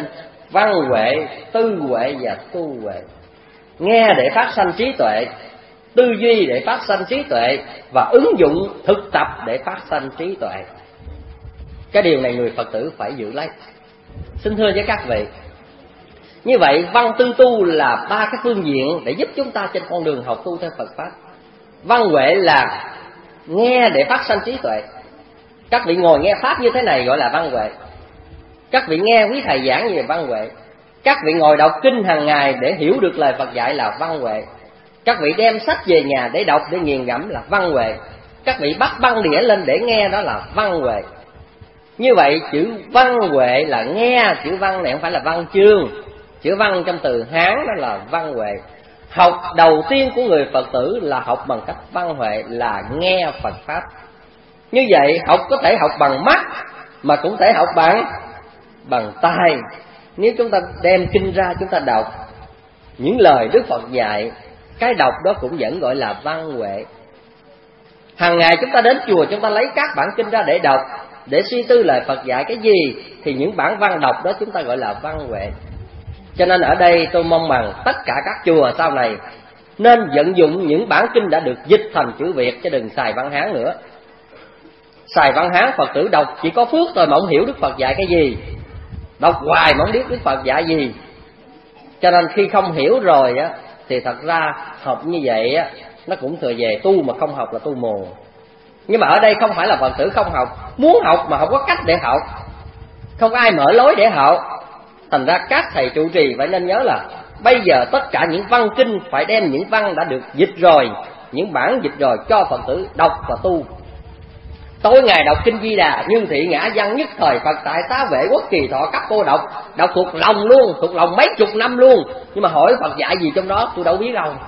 văn huệ, tư huệ và tu huệ. Nghe để phát sanh trí tuệ, tư duy để phát sanh trí tuệ, và ứng dụng thực tập để phát sanh trí tuệ. Cái điều này người Phật tử phải giữ lấy. Xin thưa với các vị, như vậy văn tư tu là ba cái phương diện để giúp chúng ta trên con đường học tu theo Phật Pháp. Văn huệ là nghe để phát sanh trí tuệ. Các vị ngồi nghe Pháp như thế này gọi là văn huệ. Các vị nghe quý thầy giảng về văn huệ. Các vị ngồi đọc kinh hàng ngày để hiểu được lời Phật dạy là văn huệ. Các vị đem sách về nhà để đọc, để nghiền ngẫm là văn huệ. Các vị bắt băng đĩa lên để nghe, đó là văn huệ. Như vậy chữ văn huệ là nghe. Chữ văn này không phải là văn chương. Chữ văn trong từ Hán đó là văn huệ. Học đầu tiên của người Phật tử là học bằng cách văn huệ, là nghe Phật Pháp. Như vậy học có thể học bằng mắt, mà cũng thể học bằng bằng tai. Nếu chúng ta đem kinh ra chúng ta đọc những lời Đức Phật dạy, cái đọc đó cũng vẫn gọi là văn huệ. Hàng ngày chúng ta đến chùa, chúng ta lấy các bản kinh ra để đọc, để suy tư lời Phật dạy cái gì, thì những bản văn đọc đó chúng ta gọi là văn huệ. Cho nên ở đây tôi mong rằng tất cả các chùa sau này nên vận dụng những bản kinh đã được dịch thành chữ Việt, chứ đừng xài văn Hán nữa. Xài văn Hán Phật tử đọc chỉ có phước thôi mà không hiểu Đức Phật dạy cái gì, đọc hoài mà không biết Đức Phật dạy gì. Cho nên khi không hiểu rồi á, thì thật ra học như vậy á, nó cũng thừa về tu mà không học là tu mù. Nhưng mà ở đây không phải là Phật tử không học, muốn học mà không có cách để học, không ai mở lối để học. Thành ra các thầy trụ trì phải nên nhớ là bây giờ tất cả những văn kinh phải đem những văn đã được dịch rồi, những bản dịch rồi cho Phật tử đọc và tu. Tối ngày đọc kinh Di Đà, Như Thị Ngã Văn Nhất Thời Phật Tại Xá Vệ Quốc Kỳ Thọ cấp cô đọc, đọc thuộc lòng luôn, thuộc lòng mấy chục năm luôn. Nhưng mà hỏi Phật dạy gì trong đó tôi đâu biết đâu,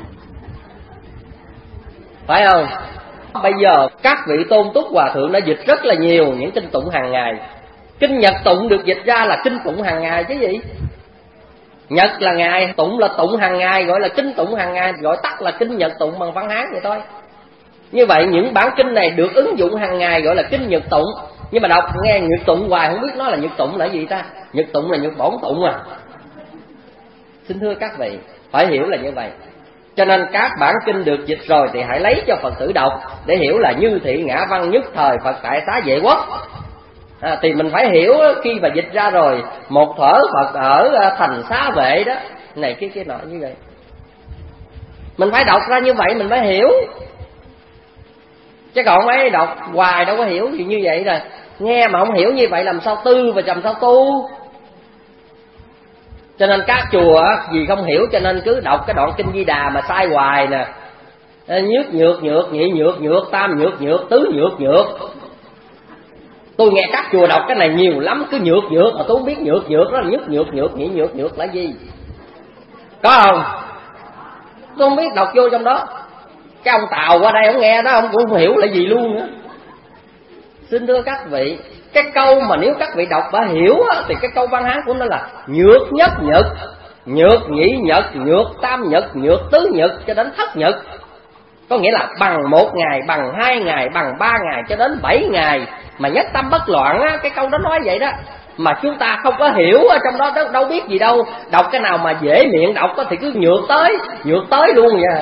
phải không? Bây giờ các vị Tôn Túc Hòa Thượng đã dịch rất là nhiều những kinh tụng hàng ngày. Kinh Nhật tụng được dịch ra là kinh tụng hàng ngày chứ gì. Nhật là ngày, tụng là tụng hàng ngày, gọi là kinh tụng hàng ngày, gọi tắt là kinh Nhật tụng bằng văn Hán vậy thôi. Như vậy những bản kinh này được ứng dụng hàng ngày gọi là kinh Nhật tụng. Nhưng mà đọc nghe Nhật tụng hoài không biết nó là Nhật tụng là gì ta. Nhật tụng là Nhật bổn tụng à. Xin thưa các vị, phải hiểu là như vậy. Cho nên các bản kinh được dịch rồi thì hãy lấy cho Phật tử đọc, để hiểu là Như Thị Ngã Văn Nhất Thời Phật Tại Xá Vệ Quốc. À, thì mình phải hiểu khi mà dịch ra rồi, một thở Phật ở thành Xá Vệ đó, này kia kia nọ như vậy. Mình phải đọc ra như vậy mình mới hiểu. Chứ còn mấy đọc hoài đâu có hiểu gì như vậy rồi. Nghe mà không hiểu như vậy làm sao tư và làm sao tu. Cho nên các chùa vì không hiểu cho nên cứ đọc cái đoạn kinh Di Đà mà sai hoài nè. Nhất nhược nhược, nhị nhược nhược, tam nhược nhược, tứ nhược nhược. Tôi nghe các chùa đọc cái này nhiều lắm, cứ nhược nhược mà tôi không biết nhược nhược đó là nhất nhược nhược, nhị nhược nhược là gì. Có không? Tôi không biết đọc vô trong đó. Cái ông Tàu qua đây ông nghe đó, ông cũng không hiểu là gì luôn nữa. Xin thưa các vị, cái câu mà nếu các vị đọc và hiểu á, thì cái câu văn Hán của nó là nhược nhất nhật, nhược nhị nhật, nhược tam nhật, nhược tứ nhật cho đến thất nhật. Có nghĩa là bằng một ngày, bằng hai ngày, bằng ba ngày cho đến bảy ngày. Mà nhất tâm bất loạn á, cái câu đó nói vậy đó. Mà chúng ta không có hiểu ở trong đó, đâu, đâu biết gì đâu. Đọc cái nào mà dễ miệng đọc thì cứ nhược tới, nhược tới luôn vậy.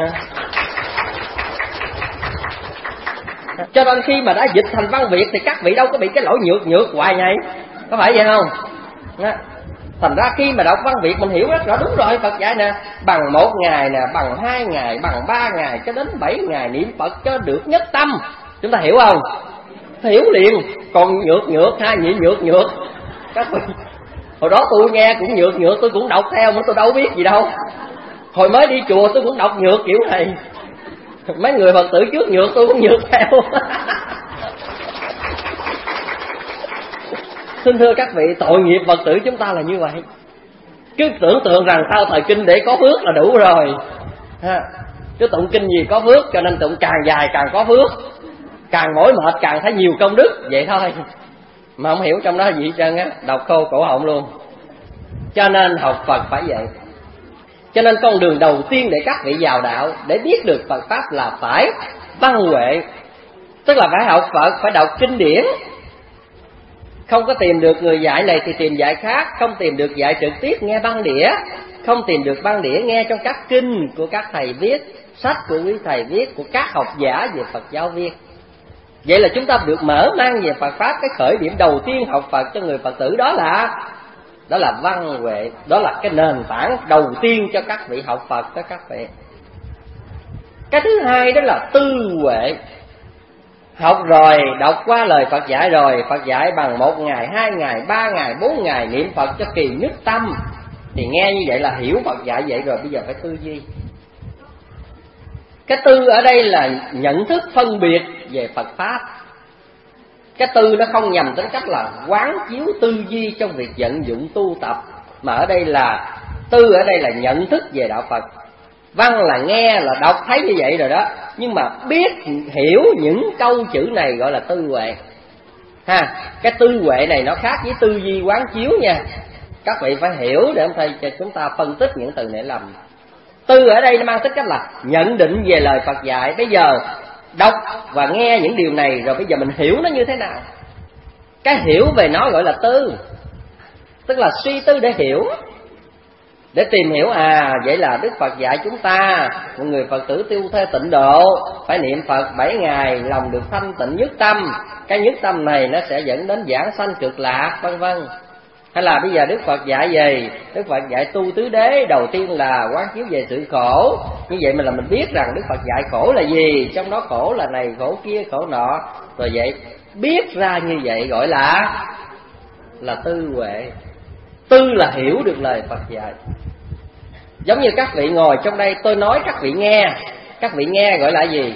Cho nên khi mà đã dịch thành văn Việt thì các vị đâu có bị cái lỗi nhược nhược hoài vậy. Có phải vậy không? Đó. Thành ra khi mà đọc văn Việt mình hiểu rất rõ, đúng rồi Phật dạy nè, bằng một ngày nè, bằng hai ngày, bằng ba ngày cho đến bảy ngày niệm Phật cho được nhất tâm. Chúng ta hiểu không? Hiểu liền. Còn nhược nhược ha, nhị nhược nhược, các vị, hồi đó tôi nghe cũng nhược nhược, tôi cũng đọc theo mà tôi đâu biết gì đâu. Hồi mới đi chùa tôi cũng đọc nhược kiểu này. Mấy người Phật tử trước nhược tôi cũng nhược theo. Xin thưa các vị, tội nghiệp Phật tử chúng ta là như vậy. Cứ tưởng tượng rằng sao thời kinh để có phước là đủ rồi ha. Chứ tụng kinh gì có phước, cho nên tụng càng dài càng có phước, càng mỏi mệt càng thấy nhiều công đức, vậy thôi. Mà không hiểu trong đó gì hết trơn á, đọc khô cổ họng luôn. Cho nên học Phật phải vậy. Cho nên con đường đầu tiên để các vị vào đạo, để biết được Phật Pháp là phải văn huệ. Tức là phải học Phật, phải đọc kinh điển. Không có tìm được người dạy này thì tìm dạy khác. Không tìm được dạy trực tiếp nghe băng đĩa. Không tìm được băng đĩa nghe trong các kinh của các thầy viết, sách của quý thầy viết, của các học giả về Phật giáo viết. Vậy là chúng ta được mở mang về Phật Pháp. Cái khởi điểm đầu tiên học Phật cho người Phật tử đó là Đó là văn huệ. Đó là cái nền tảng đầu tiên cho các vị học Phật đó các vị. Cái thứ hai đó là tư huệ. Học rồi, đọc qua lời Phật dạy rồi, Phật dạy bằng một ngày, hai ngày, ba ngày, bốn ngày niệm Phật cho kỳ nhất tâm, thì nghe như vậy là hiểu Phật dạy vậy rồi. Bây giờ phải tư duy. Cái tư ở đây là nhận thức phân biệt về Phật Pháp. Cái tư nó không nhằm đến cách là quán chiếu tư duy trong việc vận dụng tu tập, mà ở đây là tư ở đây là nhận thức về đạo Phật. Văn là nghe, là đọc thấy như vậy rồi đó, nhưng mà biết hiểu những câu chữ này gọi là tư huệ ha. Cái tư huệ này nó khác với tư duy quán chiếu nha. Các vị phải hiểu để ông thầy cho chúng ta phân tích những từ này lầm. Tư ở đây nó mang tính cách là nhận định về lời Phật dạy. Bây giờ đọc và nghe những điều này rồi, bây giờ mình hiểu nó như thế nào. Cái hiểu về nó gọi là tư, tức là suy tư để hiểu, để tìm hiểu. À vậy là Đức Phật dạy chúng ta, một người Phật tử tiêu theo tịnh độ, phải niệm Phật bảy ngày, lòng được thanh tịnh nhất tâm. Cái nhất tâm này nó sẽ dẫn đến giảng sanh cực lạc, vân vân. Hay là bây giờ Đức Phật dạy gì? Đức Phật dạy tu tứ đế, đầu tiên là quán chiếu về sự khổ. Như vậy mình là mình biết rằng Đức Phật dạy khổ là gì, trong đó khổ là này, khổ kia, khổ nọ. Rồi vậy biết ra như vậy gọi là là tư huệ. Tư là hiểu được lời Phật dạy. Giống như các vị ngồi trong đây, tôi nói các vị nghe, các vị nghe gọi là gì?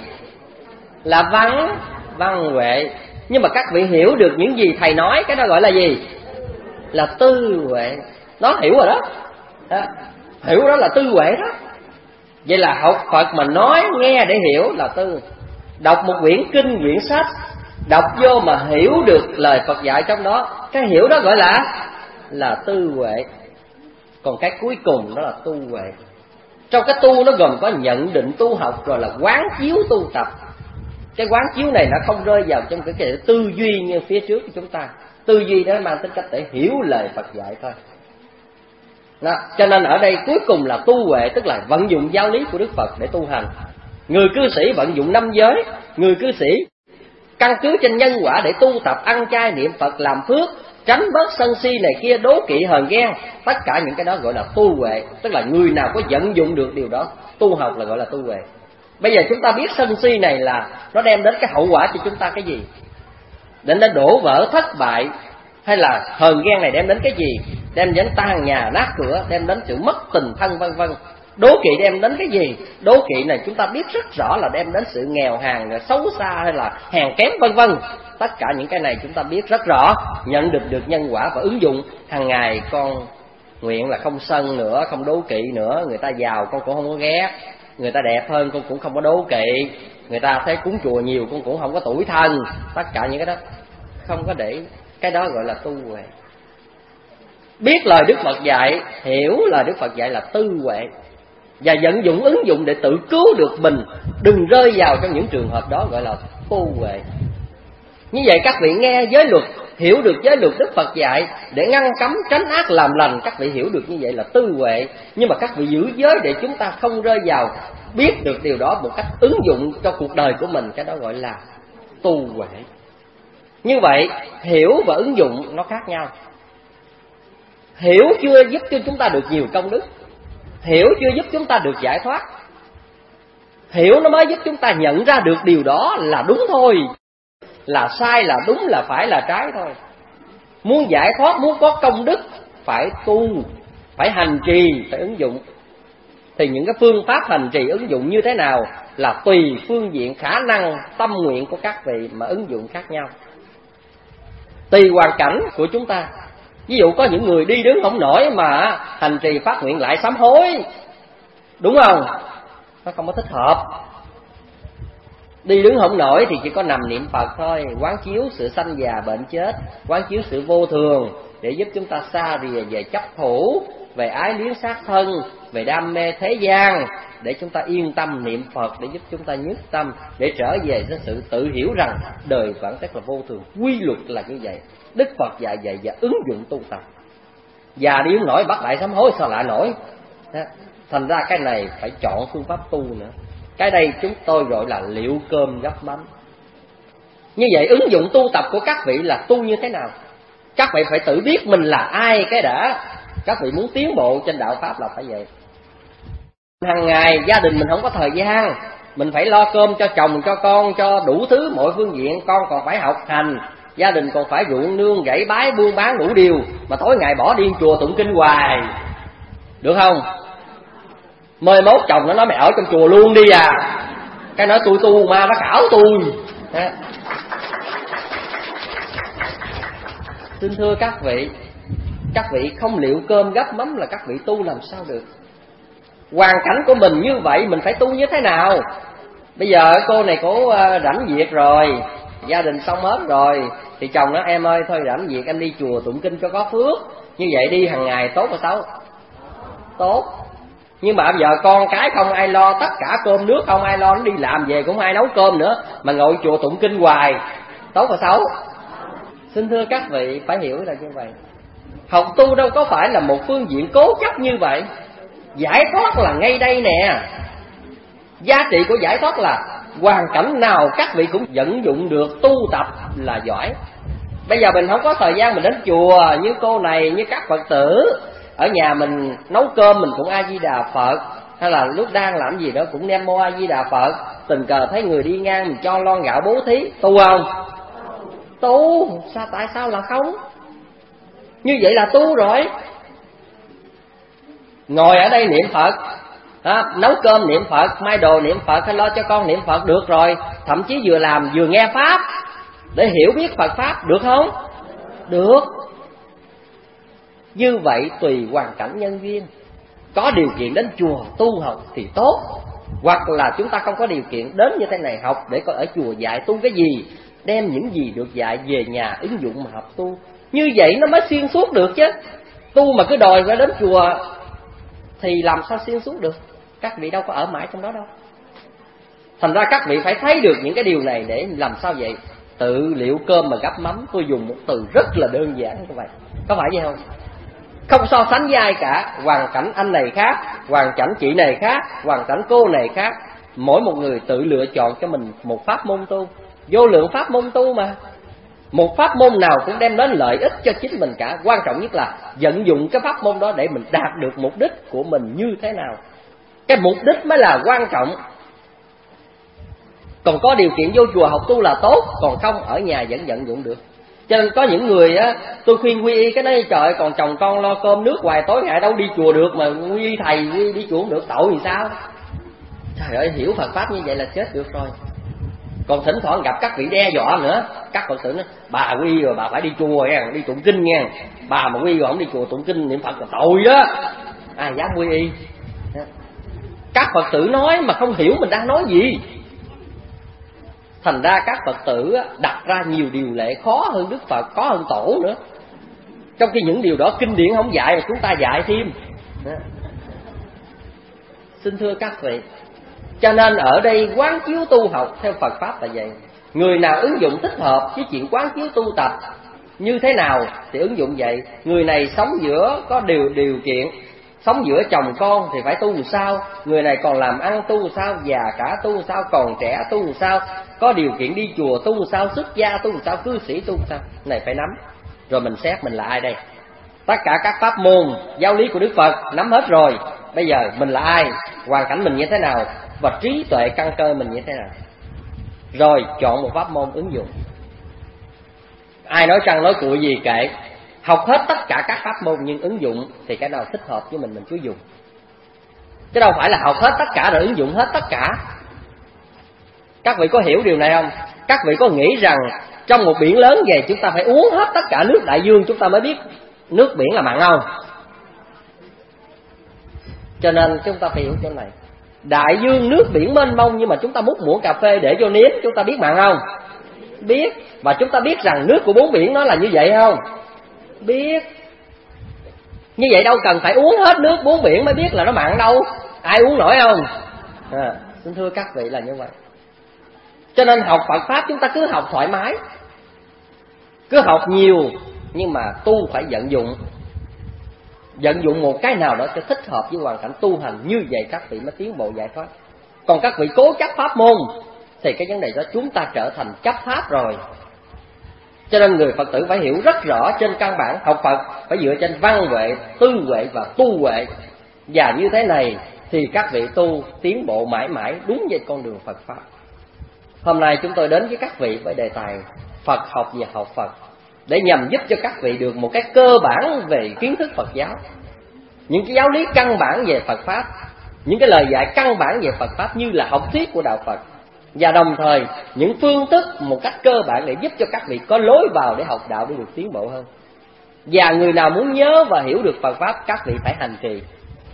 Là văn, văn huệ. Nhưng mà các vị hiểu được những gì thầy nói, cái đó gọi là gì? Là tư huệ. Nó hiểu rồi đó, đó. Hiểu đó là tư huệ đó. Vậy là học Phật mà nói nghe để hiểu là tư. Đọc một quyển kinh, quyển sách, đọc vô mà hiểu được lời Phật dạy trong đó, cái hiểu đó gọi là là tư huệ. Còn cái cuối cùng đó là tu huệ. Trong cái tu nó gồm có nhận định tu học, rồi là quán chiếu tu tập. Cái quán chiếu này nó không rơi vào trong cái, cái tư duy như phía trước của chúng ta. Tư duy đó mang tính cách để hiểu lời Phật dạy thôi đó. Cho nên ở đây cuối cùng là tu huệ, tức là vận dụng giáo lý của Đức Phật để tu hành. Người cư sĩ vận dụng năm giới. Người cư sĩ căn cứ trên nhân quả để tu tập, ăn chay niệm Phật làm phước, tránh bớt sân si này kia, đố kỵ hờn ghen. Tất cả những cái đó gọi là tu huệ. Tức là người nào có vận dụng được điều đó, tu học là gọi là tu huệ. Bây giờ chúng ta biết sân si này là nó đem đến cái hậu quả cho chúng ta cái gì, đến nó đổ vỡ thất bại, hay là hờn ghen này đem đến cái gì? Đem đến tan nhà nát cửa, đem đến sự mất tình thân, vân vân. Đố kỵ đem đến cái gì? Đố kỵ này chúng ta biết rất rõ là đem đến sự nghèo hèn, xấu xa hay là hèn kém, vân vân. Tất cả những cái này chúng ta biết rất rõ, nhận được được nhân quả và ứng dụng hàng ngày. Con nguyện là không sân nữa, không đố kỵ nữa. Người ta giàu con cũng không có ghét, người ta đẹp hơn con cũng không có đố kỵ, người ta thấy cúng chùa nhiều con cũng không có tủi thân. Tất cả những cái đó không có để. Cái đó gọi là tu huệ. Biết lời Đức Phật dạy, hiểu lời Đức Phật dạy là tư huệ, và vận dụng ứng dụng để tự cứu được mình, đừng rơi vào trong những trường hợp đó, gọi là tu huệ. Như vậy các vị nghe giới luật, hiểu được giới luật Đức Phật dạy để ngăn cấm tránh ác làm lành, các vị hiểu được như vậy là tư huệ. Nhưng mà các vị giữ giới để chúng ta không rơi vào, biết được điều đó một cách ứng dụng cho cuộc đời của mình, cái đó gọi là tu huệ. Như vậy hiểu và ứng dụng nó khác nhau. Hiểu chưa giúp cho chúng ta được nhiều công đức, hiểu chưa giúp chúng ta được giải thoát. Hiểu nó mới giúp chúng ta nhận ra được điều đó là đúng thôi, là sai là đúng, là phải là trái thôi. Muốn giải thoát, muốn có công đức, phải tu, phải hành trì, phải ứng dụng. Thì những cái phương pháp hành trì ứng dụng như thế nào là tùy phương diện khả năng tâm nguyện của các vị mà ứng dụng khác nhau, tùy hoàn cảnh của chúng ta. Ví dụ có những người đi đứng không nổi mà hành trì phát nguyện lại sám hối, đúng không? Nó không có thích hợp. Đi đứng không nổi thì chỉ có nằm niệm Phật thôi, quán chiếu sự sanh già bệnh chết, quán chiếu sự vô thường để giúp chúng ta xa rìa về chấp thủ, về ái liếng sát thân, về đam mê thế gian, để chúng ta yên tâm niệm Phật, để giúp chúng ta nhất tâm, để trở về với sự tự hiểu rằng đời bản chất là vô thường, quy luật là như vậy. Đức Phật dạy vậy và ứng dụng tu tập. Già đi không nổi bắt lại sám hối sao lại nổi. Thành ra cái này phải chọn phương pháp tu nữa. Cái đây chúng tôi gọi là liệu cơm gắp mắm. Như vậy ứng dụng tu tập của các vị là tu như thế nào? Các vị phải tự biết mình là ai cái đã. Các vị muốn tiến bộ trên đạo Pháp là phải vậy. Hàng ngày gia đình mình không có thời gian, mình phải lo cơm cho chồng, cho con, cho đủ thứ mọi phương diện. Con còn phải học hành, gia đình còn phải ruộng nương, gãy bái, buôn bán đủ điều. Mà tối ngày bỏ đi chùa tụng kinh hoài, được không? Mời mốt chồng nó nói mày ở trong chùa luôn đi à. Cái nói tôi tu ma nó khảo tôi. Xin thưa các vị, các vị không liệu cơm gắp mắm là các vị tu làm sao được. Hoàn cảnh của mình như vậy mình phải tu như thế nào? Bây giờ cô này cổ rảnh việc rồi, gia đình xong hết rồi, thì chồng nói em ơi thôi rảnh việc anh đi chùa tụng kinh cho có phước. Như vậy đi hàng ngày tốt hay xấu? Tốt. Nhưng mà bây giờ con cái không ai lo, tất cả cơm nước không ai lo, nó đi làm về cũng không ai nấu cơm nữa, mà ngồi chùa tụng kinh hoài, tốt hay xấu? Xin thưa các vị phải hiểu là như vậy. Học tu đâu có phải là một phương diện cố chấp như vậy. Giải thoát là ngay đây nè. Giá trị của giải thoát là hoàn cảnh nào các vị cũng vận dụng được, tu tập là giỏi. Bây giờ mình không có thời gian mình đến chùa như cô này, như các Phật tử. Ở nhà mình nấu cơm mình cũng A Di Đà Phật, hay là lúc đang làm gì đó cũng Nam Mô A Di Đà Phật. Tình cờ thấy người đi ngang mình cho lon gạo bố thí, tu không? Tu. Sao tại sao là không? Như vậy là tu rồi. Ngồi ở đây niệm Phật, à, nấu cơm niệm Phật, may đồ niệm Phật, hay lo cho con niệm Phật được rồi. Thậm chí vừa làm vừa nghe Pháp để hiểu biết Phật Pháp, được không? Được. Như vậy tùy hoàn cảnh nhân duyên. Có điều kiện đến chùa tu học thì tốt, hoặc là chúng ta không có điều kiện đến như thế này học để coi ở chùa dạy tu cái gì, đem những gì được dạy về nhà ứng dụng mà học tu. Như vậy nó mới xuyên suốt được chứ. Tu mà cứ đòi phải đến chùa thì làm sao xuyên suốt được. Các vị đâu có ở mãi trong đó đâu. Thành ra các vị phải thấy được những cái điều này để làm sao vậy. Tự liệu cơm mà gắp mắm. Tôi dùng một từ rất là đơn giản các bạn. Có phải vậy không? Không so sánh với ai cả. Hoàn cảnh anh này khác, hoàn cảnh chị này khác, hoàn cảnh cô này khác. Mỗi một người tự lựa chọn cho mình một pháp môn tu. Vô lượng pháp môn tu mà. Một pháp môn nào cũng đem đến lợi ích cho chính mình cả. Quan trọng nhất là vận dụng cái pháp môn đó để mình đạt được mục đích của mình như thế nào. Cái mục đích mới là quan trọng. Còn có điều kiện vô chùa học tu là tốt, còn không ở nhà vẫn vận dụng được. Cho nên có những người á, tôi khuyên quy y cái đấy, trời còn chồng con lo cơm nước hoài, tối ngày đâu đi chùa được, mà quy y thầy quy y đi chùa không được, tội thì sao? Trời ơi, hiểu Phật Pháp như vậy là chết được rồi. Còn thỉnh thoảng gặp các vị đe dọa nữa. Các Phật tử nói bà quy rồi bà phải đi chùa nha, đi tụng kinh nha. Bà mà quy rồi không đi chùa tụng kinh niệm Phật là tội đó. Ai dám quy y. Các Phật tử nói mà không hiểu mình đang nói gì. Thành ra các Phật tử đặt ra nhiều điều lệ khó hơn Đức Phật, khó hơn Tổ nữa. Trong khi những điều đó kinh điển không dạy mà chúng ta dạy thêm. Xin thưa các vị, cho nên ở đây quán chiếu tu học theo Phật Pháp là vậy. Người nào ứng dụng thích hợp với chuyện quán chiếu tu tập như thế nào thì ứng dụng vậy. Người này sống giữa có điều điều kiện, sống giữa chồng con thì phải tu làm sao. Người này còn làm ăn tu làm sao, già cả tu làm sao, còn trẻ tu làm sao, có điều kiện đi chùa tu làm sao, xuất gia tu làm sao, cư sĩ tu làm sao. Này phải nắm. Rồi mình xét mình là ai đây. Tất cả các pháp môn giáo lý của Đức Phật nắm hết rồi. Bây giờ mình là ai, hoàn cảnh mình như thế nào, và trí tuệ căn cơ mình như thế nào. Rồi chọn một pháp môn ứng dụng. Ai nói trăng nói cuội gì kệ. Học hết tất cả các pháp môn nhưng ứng dụng thì cái nào thích hợp với mình mình cứ dùng. Chứ đâu phải là học hết tất cả rồi ứng dụng hết tất cả. Các vị có hiểu điều này không? Các vị có nghĩ rằng trong một biển lớn vậy chúng ta phải uống hết tất cả nước đại dương chúng ta mới biết nước biển là mặn không? Cho nên chúng ta phải hiểu chỗ này. Đại dương nước biển mênh mông, nhưng mà chúng ta múc muỗng cà phê để vô nếm, chúng ta biết mặn không? Biết. Và chúng ta biết rằng nước của bốn biển nó là như vậy không? Biết. Như vậy đâu cần phải uống hết nước bốn biển mới biết là nó mặn đâu. Ai uống nổi không? À, xin thưa các vị là như vậy. Cho nên học Phật Pháp chúng ta cứ học thoải mái, cứ học nhiều, nhưng mà tu phải vận dụng. Vận dụng một cái nào đó cho thích hợp với hoàn cảnh tu hành, như vậy các vị mới tiến bộ giải thoát. Còn các vị cố chấp pháp môn thì cái vấn đề đó chúng ta trở thành chấp pháp rồi. Cho nên người Phật tử phải hiểu rất rõ trên căn bản học Phật phải dựa trên văn huệ, tư huệ và tu huệ. Và như thế này thì các vị tu tiến bộ mãi mãi đúng về con đường Phật Pháp. Hôm nay chúng tôi đến với các vị với đề tài Phật học và học Phật, để nhằm giúp cho các vị được một cái cơ bản về kiến thức Phật giáo, những cái giáo lý căn bản về Phật Pháp, những cái lời dạy căn bản về Phật Pháp như là học thuyết của Đạo Phật, và đồng thời những phương thức một cách cơ bản để giúp cho các vị có lối vào để học đạo để được tiến bộ hơn. Và người nào muốn nhớ và hiểu được Phật Pháp, các vị phải hành trì.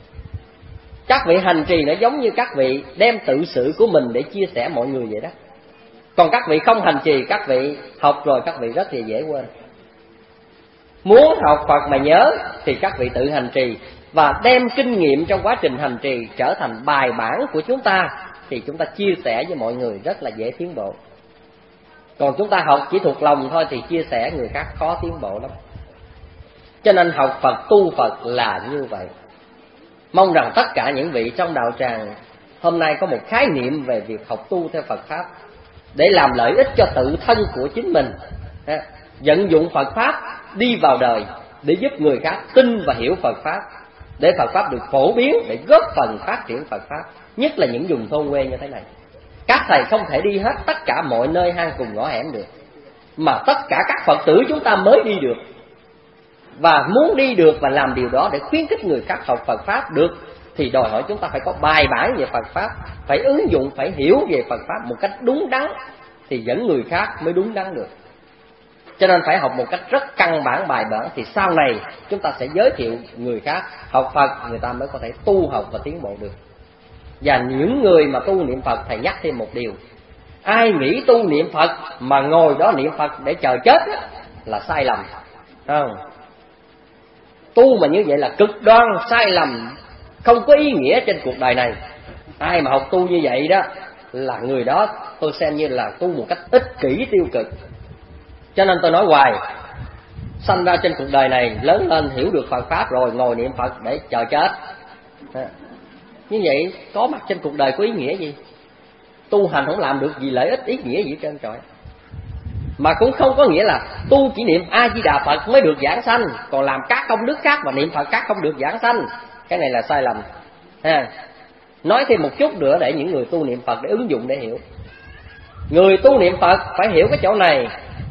Các vị hành trì nó giống như các vị đem tự sự của mình để chia sẻ mọi người vậy đó. Còn các vị không hành trì, các vị học rồi các vị rất là dễ quên. Muốn học Phật mà nhớ thì các vị tự hành trì, và đem kinh nghiệm trong quá trình hành trì trở thành bài bản của chúng ta, thì chúng ta chia sẻ với mọi người rất là dễ tiến bộ. Còn chúng ta học chỉ thuộc lòng thôi thì chia sẻ người khác khó tiến bộ lắm. Cho nên học Phật, tu Phật là như vậy. Mong rằng tất cả những vị trong đạo tràng hôm nay có một khái niệm về việc học tu theo Phật Pháp, để làm lợi ích cho tự thân của chính mình, vận dụng Phật Pháp đi vào đời để giúp người khác tin và hiểu Phật Pháp, để Phật Pháp được phổ biến, để góp phần phát triển Phật Pháp, nhất là những vùng thôn quê như thế này. Các thầy không thể đi hết tất cả mọi nơi hang cùng ngõ hẻm được, mà tất cả các Phật tử chúng ta mới đi được. Và muốn đi được và làm điều đó để khuyến khích người khác học Phật Pháp được, thì đòi hỏi chúng ta phải có bài bản về Phật Pháp, phải ứng dụng, phải hiểu về Phật Pháp một cách đúng đắn, thì dẫn người khác mới đúng đắn được. Cho nên phải học một cách rất căn bản bài bản, thì sau này chúng ta sẽ giới thiệu người khác học Phật, người ta mới có thể tu học và tiến bộ được. Và những người mà tu niệm Phật, thầy nhắc thêm một điều: ai nghĩ tu niệm Phật mà ngồi đó niệm Phật để chờ chết á, là sai lầm, không? Tu mà như vậy là cực đoan sai lầm, không có ý nghĩa trên cuộc đời này. Ai mà học tu như vậy đó là người đó tôi xem như là tu một cách ích kỷ tiêu cực. Cho nên tôi nói hoài, sanh ra trên cuộc đời này, lớn lên hiểu được Phật Pháp rồi ngồi niệm Phật để chờ chết, như vậy có mặt trên cuộc đời có ý nghĩa gì? Tu hành không làm được gì lợi ích ý nghĩa gì trơn trọi. Mà cũng không có nghĩa là tu chỉ niệm A Di Đà Phật mới được giảng sanh, còn làm các công đức khác và niệm Phật khác không được giảng sanh. Cái này là sai lầm ha. Nói thêm một chút nữa để những người tu niệm Phật để ứng dụng để hiểu. Người tu niệm Phật phải hiểu cái chỗ này,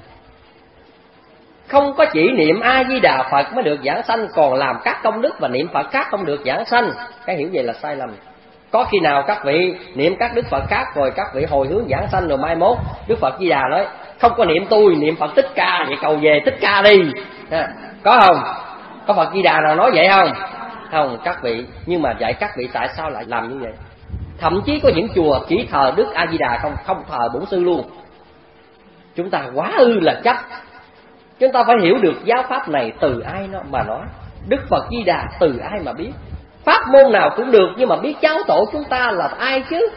không có chỉ niệm A Di Đà Phật mới được giảng sanh, còn làm các công đức và niệm Phật khác không được giảng sanh. Cái hiểu vậy là sai lầm. Có khi nào các vị niệm các đức Phật khác rồi các vị hồi hướng giảng sanh, rồi mai mốt Đức Phật Di Đà nói không có niệm tôi, niệm Phật Thích Ca, vậy cầu về Thích Ca đi, có không? Có Phật Di Đà nào nói vậy không? Không, các vị. Nhưng mà dạy các vị tại sao lại làm như vậy? Thậm chí có những chùa chỉ thờ Đức A Di Đà không, không thờ Bổn Sư luôn. Chúng ta quá ư là chấp. Chúng ta phải hiểu được giáo pháp này từ ai nó mà nói, Đức Phật Di Đà từ ai mà biết. Pháp môn nào cũng được, nhưng mà biết giáo tổ chúng ta là ai chứ?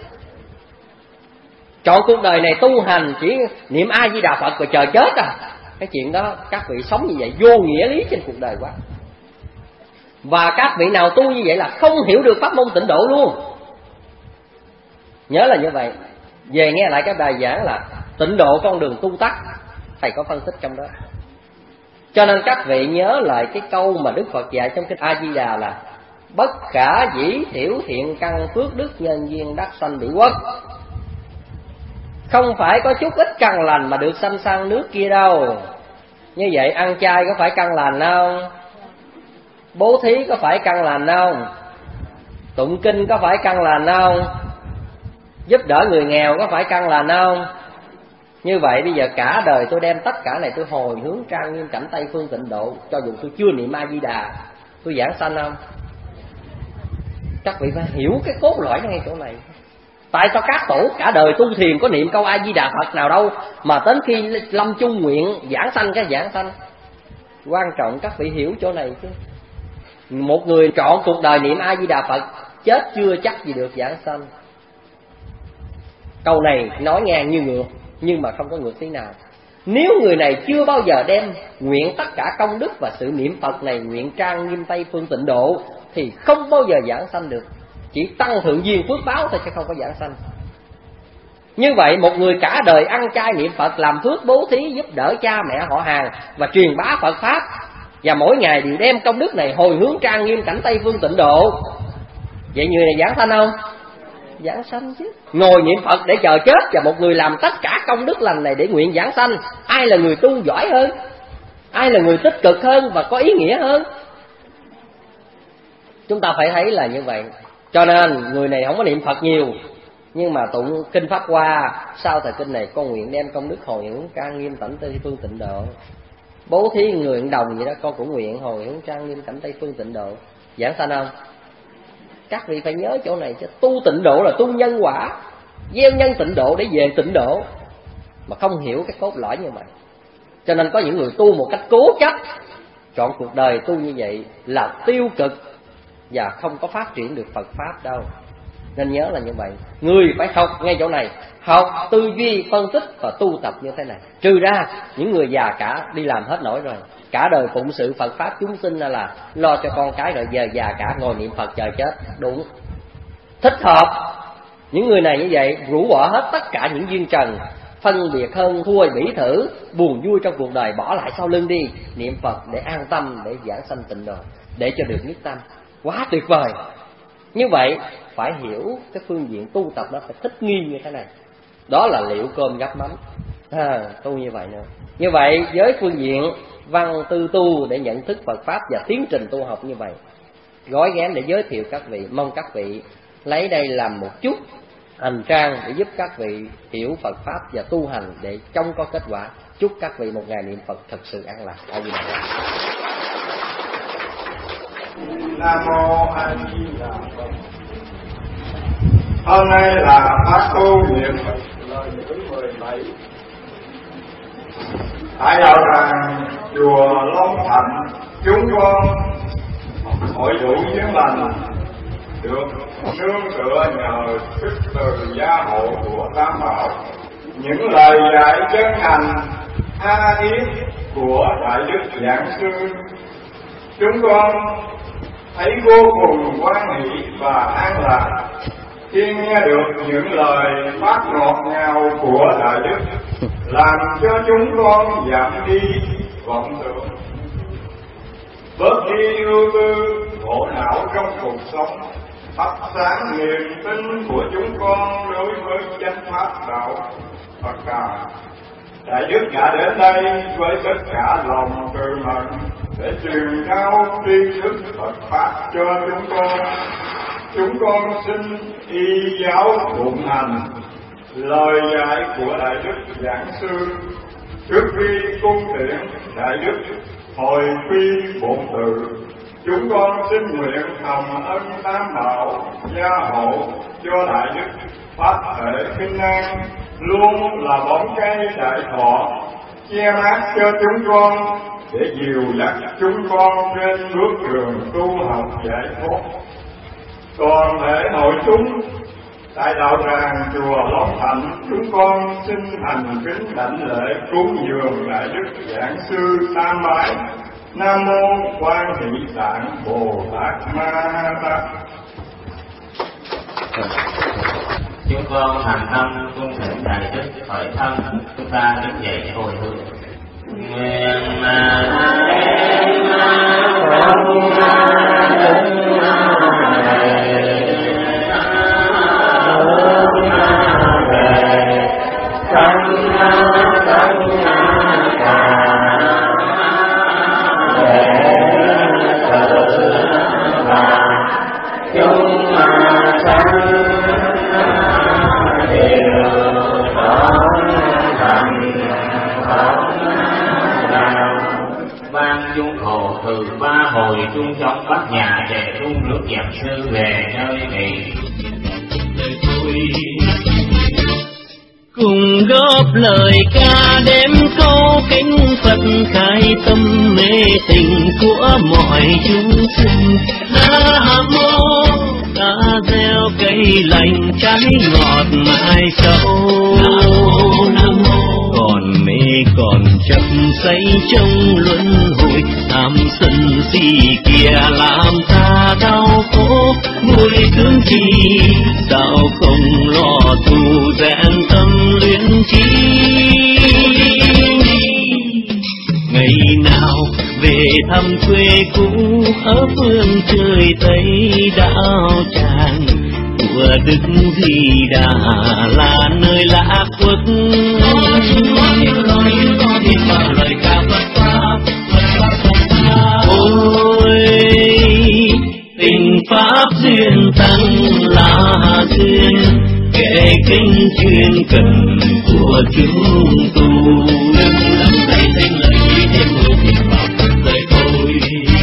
Chọn cuộc đời này tu hành chỉ niệm A Di Đà Phật rồi chờ chết à? Cái chuyện đó các vị sống như vậy vô nghĩa lý trên cuộc đời quá. Và các vị nào tu như vậy là không hiểu được pháp môn tịnh độ luôn. Nhớ là như vậy. Về nghe lại cái bài giảng là tịnh độ con đường tu tắt, thầy có phân tích trong đó. Cho nên các vị nhớ lại cái câu mà Đức Phật dạy trong kinh A Di Đà là bất khả dĩ thiểu thiện căn phước đức nhân duyên đắc sanh bị quốc. Không phải có chút ít căn lành mà được sanh sang nước kia đâu. Như vậy ăn chay có phải căn lành không? Bố thí có phải căn lành không? Tụng kinh có phải căn lành không? Giúp đỡ người nghèo có phải căn lành không? Như vậy bây giờ cả đời tôi đem tất cả này tôi hồi hướng trang nghiêm cảnh Tây Phương tịnh độ, cho dù tôi chưa niệm A Di Đà, tôi giảng sanh không? Các vị phải hiểu cái cốt lõi ngay chỗ này. Tại sao các tổ cả đời tu thiền có niệm câu A Di Đà Phật nào đâu, mà đến khi lâm chung nguyện giảng sanh cái giảng sanh? Quan trọng các vị hiểu chỗ này chứ. Một người trọn cuộc đời niệm A Di Đà Phật, chết chưa chắc gì được giảng sanh. Câu này nói ngang như ngược, nhưng mà không có ngược tí nào. Nếu người này chưa bao giờ đem nguyện tất cả công đức và sự niệm Phật này, nguyện trang nghiêm Tây Phương Tịnh Độ, thì không bao giờ giảng sanh được. Chỉ tăng thượng duyên phước báo thôi chứ không có giảng sanh. Như vậy một người cả đời ăn chay niệm Phật, làm phước bố thí, giúp đỡ cha mẹ họ hàng và truyền bá Phật Pháp, và mỗi ngày đều đem công đức này hồi hướng trang nghiêm cảnh Tây Phương Tịnh Độ, vậy người này giảng sanh không? Giảng sanh chứ. Ngồi niệm Phật để chờ chết, và một người làm tất cả công đức lành này để nguyện giảng sanh, ai là người tu giỏi hơn? Ai là người tích cực hơn và có ý nghĩa hơn? Chúng ta phải thấy là như vậy. Cho nên người này không có niệm Phật nhiều, nhưng mà tụng kinh Pháp Hoa, sau thời kinh này con nguyện đem công đức hồi hướng trang nghiêm cảnh Tây Phương Tịnh Độ. Bố thí nguyện đồng vậy đó, con cũng nguyện hồi hướng trang nghiêm cảnh Tây Phương Tịnh Độ. Giảng sanh không? Các vị phải nhớ chỗ này chứ. Tu tịnh độ là tu nhân quả, gieo nhân tịnh độ để về tịnh độ, mà không hiểu cái cốt lõi như vậy. Cho nên có những người tu một cách cố chấp, chọn cuộc đời tu như vậy là tiêu cực và không có phát triển được Phật Pháp đâu. Nên nhớ là như vậy. Người phải học ngay chỗ này, học tư duy phân tích và tu tập như thế này. Trừ ra những người già cả đi làm hết nổi rồi, cả đời phụng sự Phật Pháp chúng sinh là lo cho con cái, rồi giờ già cả ngồi niệm Phật chờ chết. Đúng, thích hợp. Những người này như vậy rũ bỏ hết tất cả những duyên trần, phân biệt hơn thua bỉ thử, buồn vui trong cuộc đời bỏ lại sau lưng đi, niệm Phật để an tâm, để giảng sanh tịnh độ, để cho được nhất tâm. Quá tuyệt vời. Như vậy phải hiểu cái phương diện tu tập nó phải thích nghi như thế này. Đó là liệu cơm gắp mắm, à, tu như vậy nữa. Như vậy với phương diện văn tư tu để nhận thức Phật Pháp và tiến trình tu học như vậy, gói ghém để giới thiệu các vị. Mong các vị lấy đây làm một chút hành trang để giúp các vị hiểu Phật Pháp và tu hành để trông có kết quả. Chúc các vị một ngày niệm Phật thật sự an lạc. A Di Đà Phật. Nam mô A Di Đà Phật. Hôm nay là pháp tu niệm Phật lời thứ mười bảy tại đạo tràng chùa Long Thạnh. Chúng con hội đủ duyên lành, được nương tựa nhờ sức từ gia hộ của Tam Bảo, những lời dạy chân thành tha thiết của Đại Đức Giảng Sư. Chúng con thấy vô cùng hoan hỷ và an lạc khi nghe được những lời phát ngọt ngào của Đại Đức, làm cho chúng con giảm đi vọng tưởng, bớt đi ưu tư khổ não trong cuộc sống, thắp sáng niềm tin của chúng con đối với chánh pháp đạo Phật Đà. Đại Đức đã đến đây với tất cả lòng từ mẫn để truyền cao tri thức Phật Pháp cho chúng con. Chúng con xin y giáo phụng hành lời dạy của Đại Đức Giảng Sư. Trước khi cung tiễn Đại Đức hồi phi bổn tự, chúng con xin nguyện thầm ân Tam Bảo gia hộ cho Đại Đức Pháp thể kinh an luôn là bóng cây đại thọ, che mát cho chúng con để dìu dắt chúng con trên bước đường tu học giải thoát. Toàn thể hội chúng tại đạo tràng chùa Long Thạnh, chúng con xin thành kính đảnh lễ cúng dường Đại Đức Giảng Sư Tam Bái. Nam mô Quan Hỷ Tạng Bồ Tát Ma Tát. Chúng con thành tâm cung thỉnh Đại Đức khởi thân, chúng ta đứng dậy hồi hướng. Nguyện mà hồi chung trong bát nhà để tung nước Giảng Sư về nơi này. Cùng góp lời ca đếm câu kính Phật khai tâm mê tình của mọi chúng sinh. Nam mô ta gieo cây lành trái ngọt mãi sâu. Nam mô còn mê còn chấp say trong luân hồi, tham sân si kia làm ta đau khổ. Nuôi thương chi sao không lo tu rèn tâm luyện trí. Ngày nào về thăm quê cũ ở phương trời Tây Đạo Tràng của Đức Di Đà là nơi lạc quốc. Có tiếng nói tiếng nói có tiếng vào lời ca Phật pháp, Phật pháp Phật pháp. Ôi tình pháp duyên tăng là duyên, kể kinh chuyên cần của chúng tu. Lắm tay thành lời chỉ thêm mười tiếng vào lời tôi.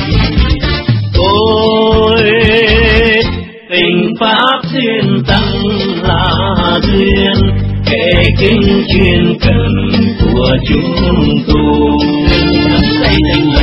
Ôi tình pháp duyên tăng là duyên, kể kinh chuyên cần của chúng tu. Lắm tay thành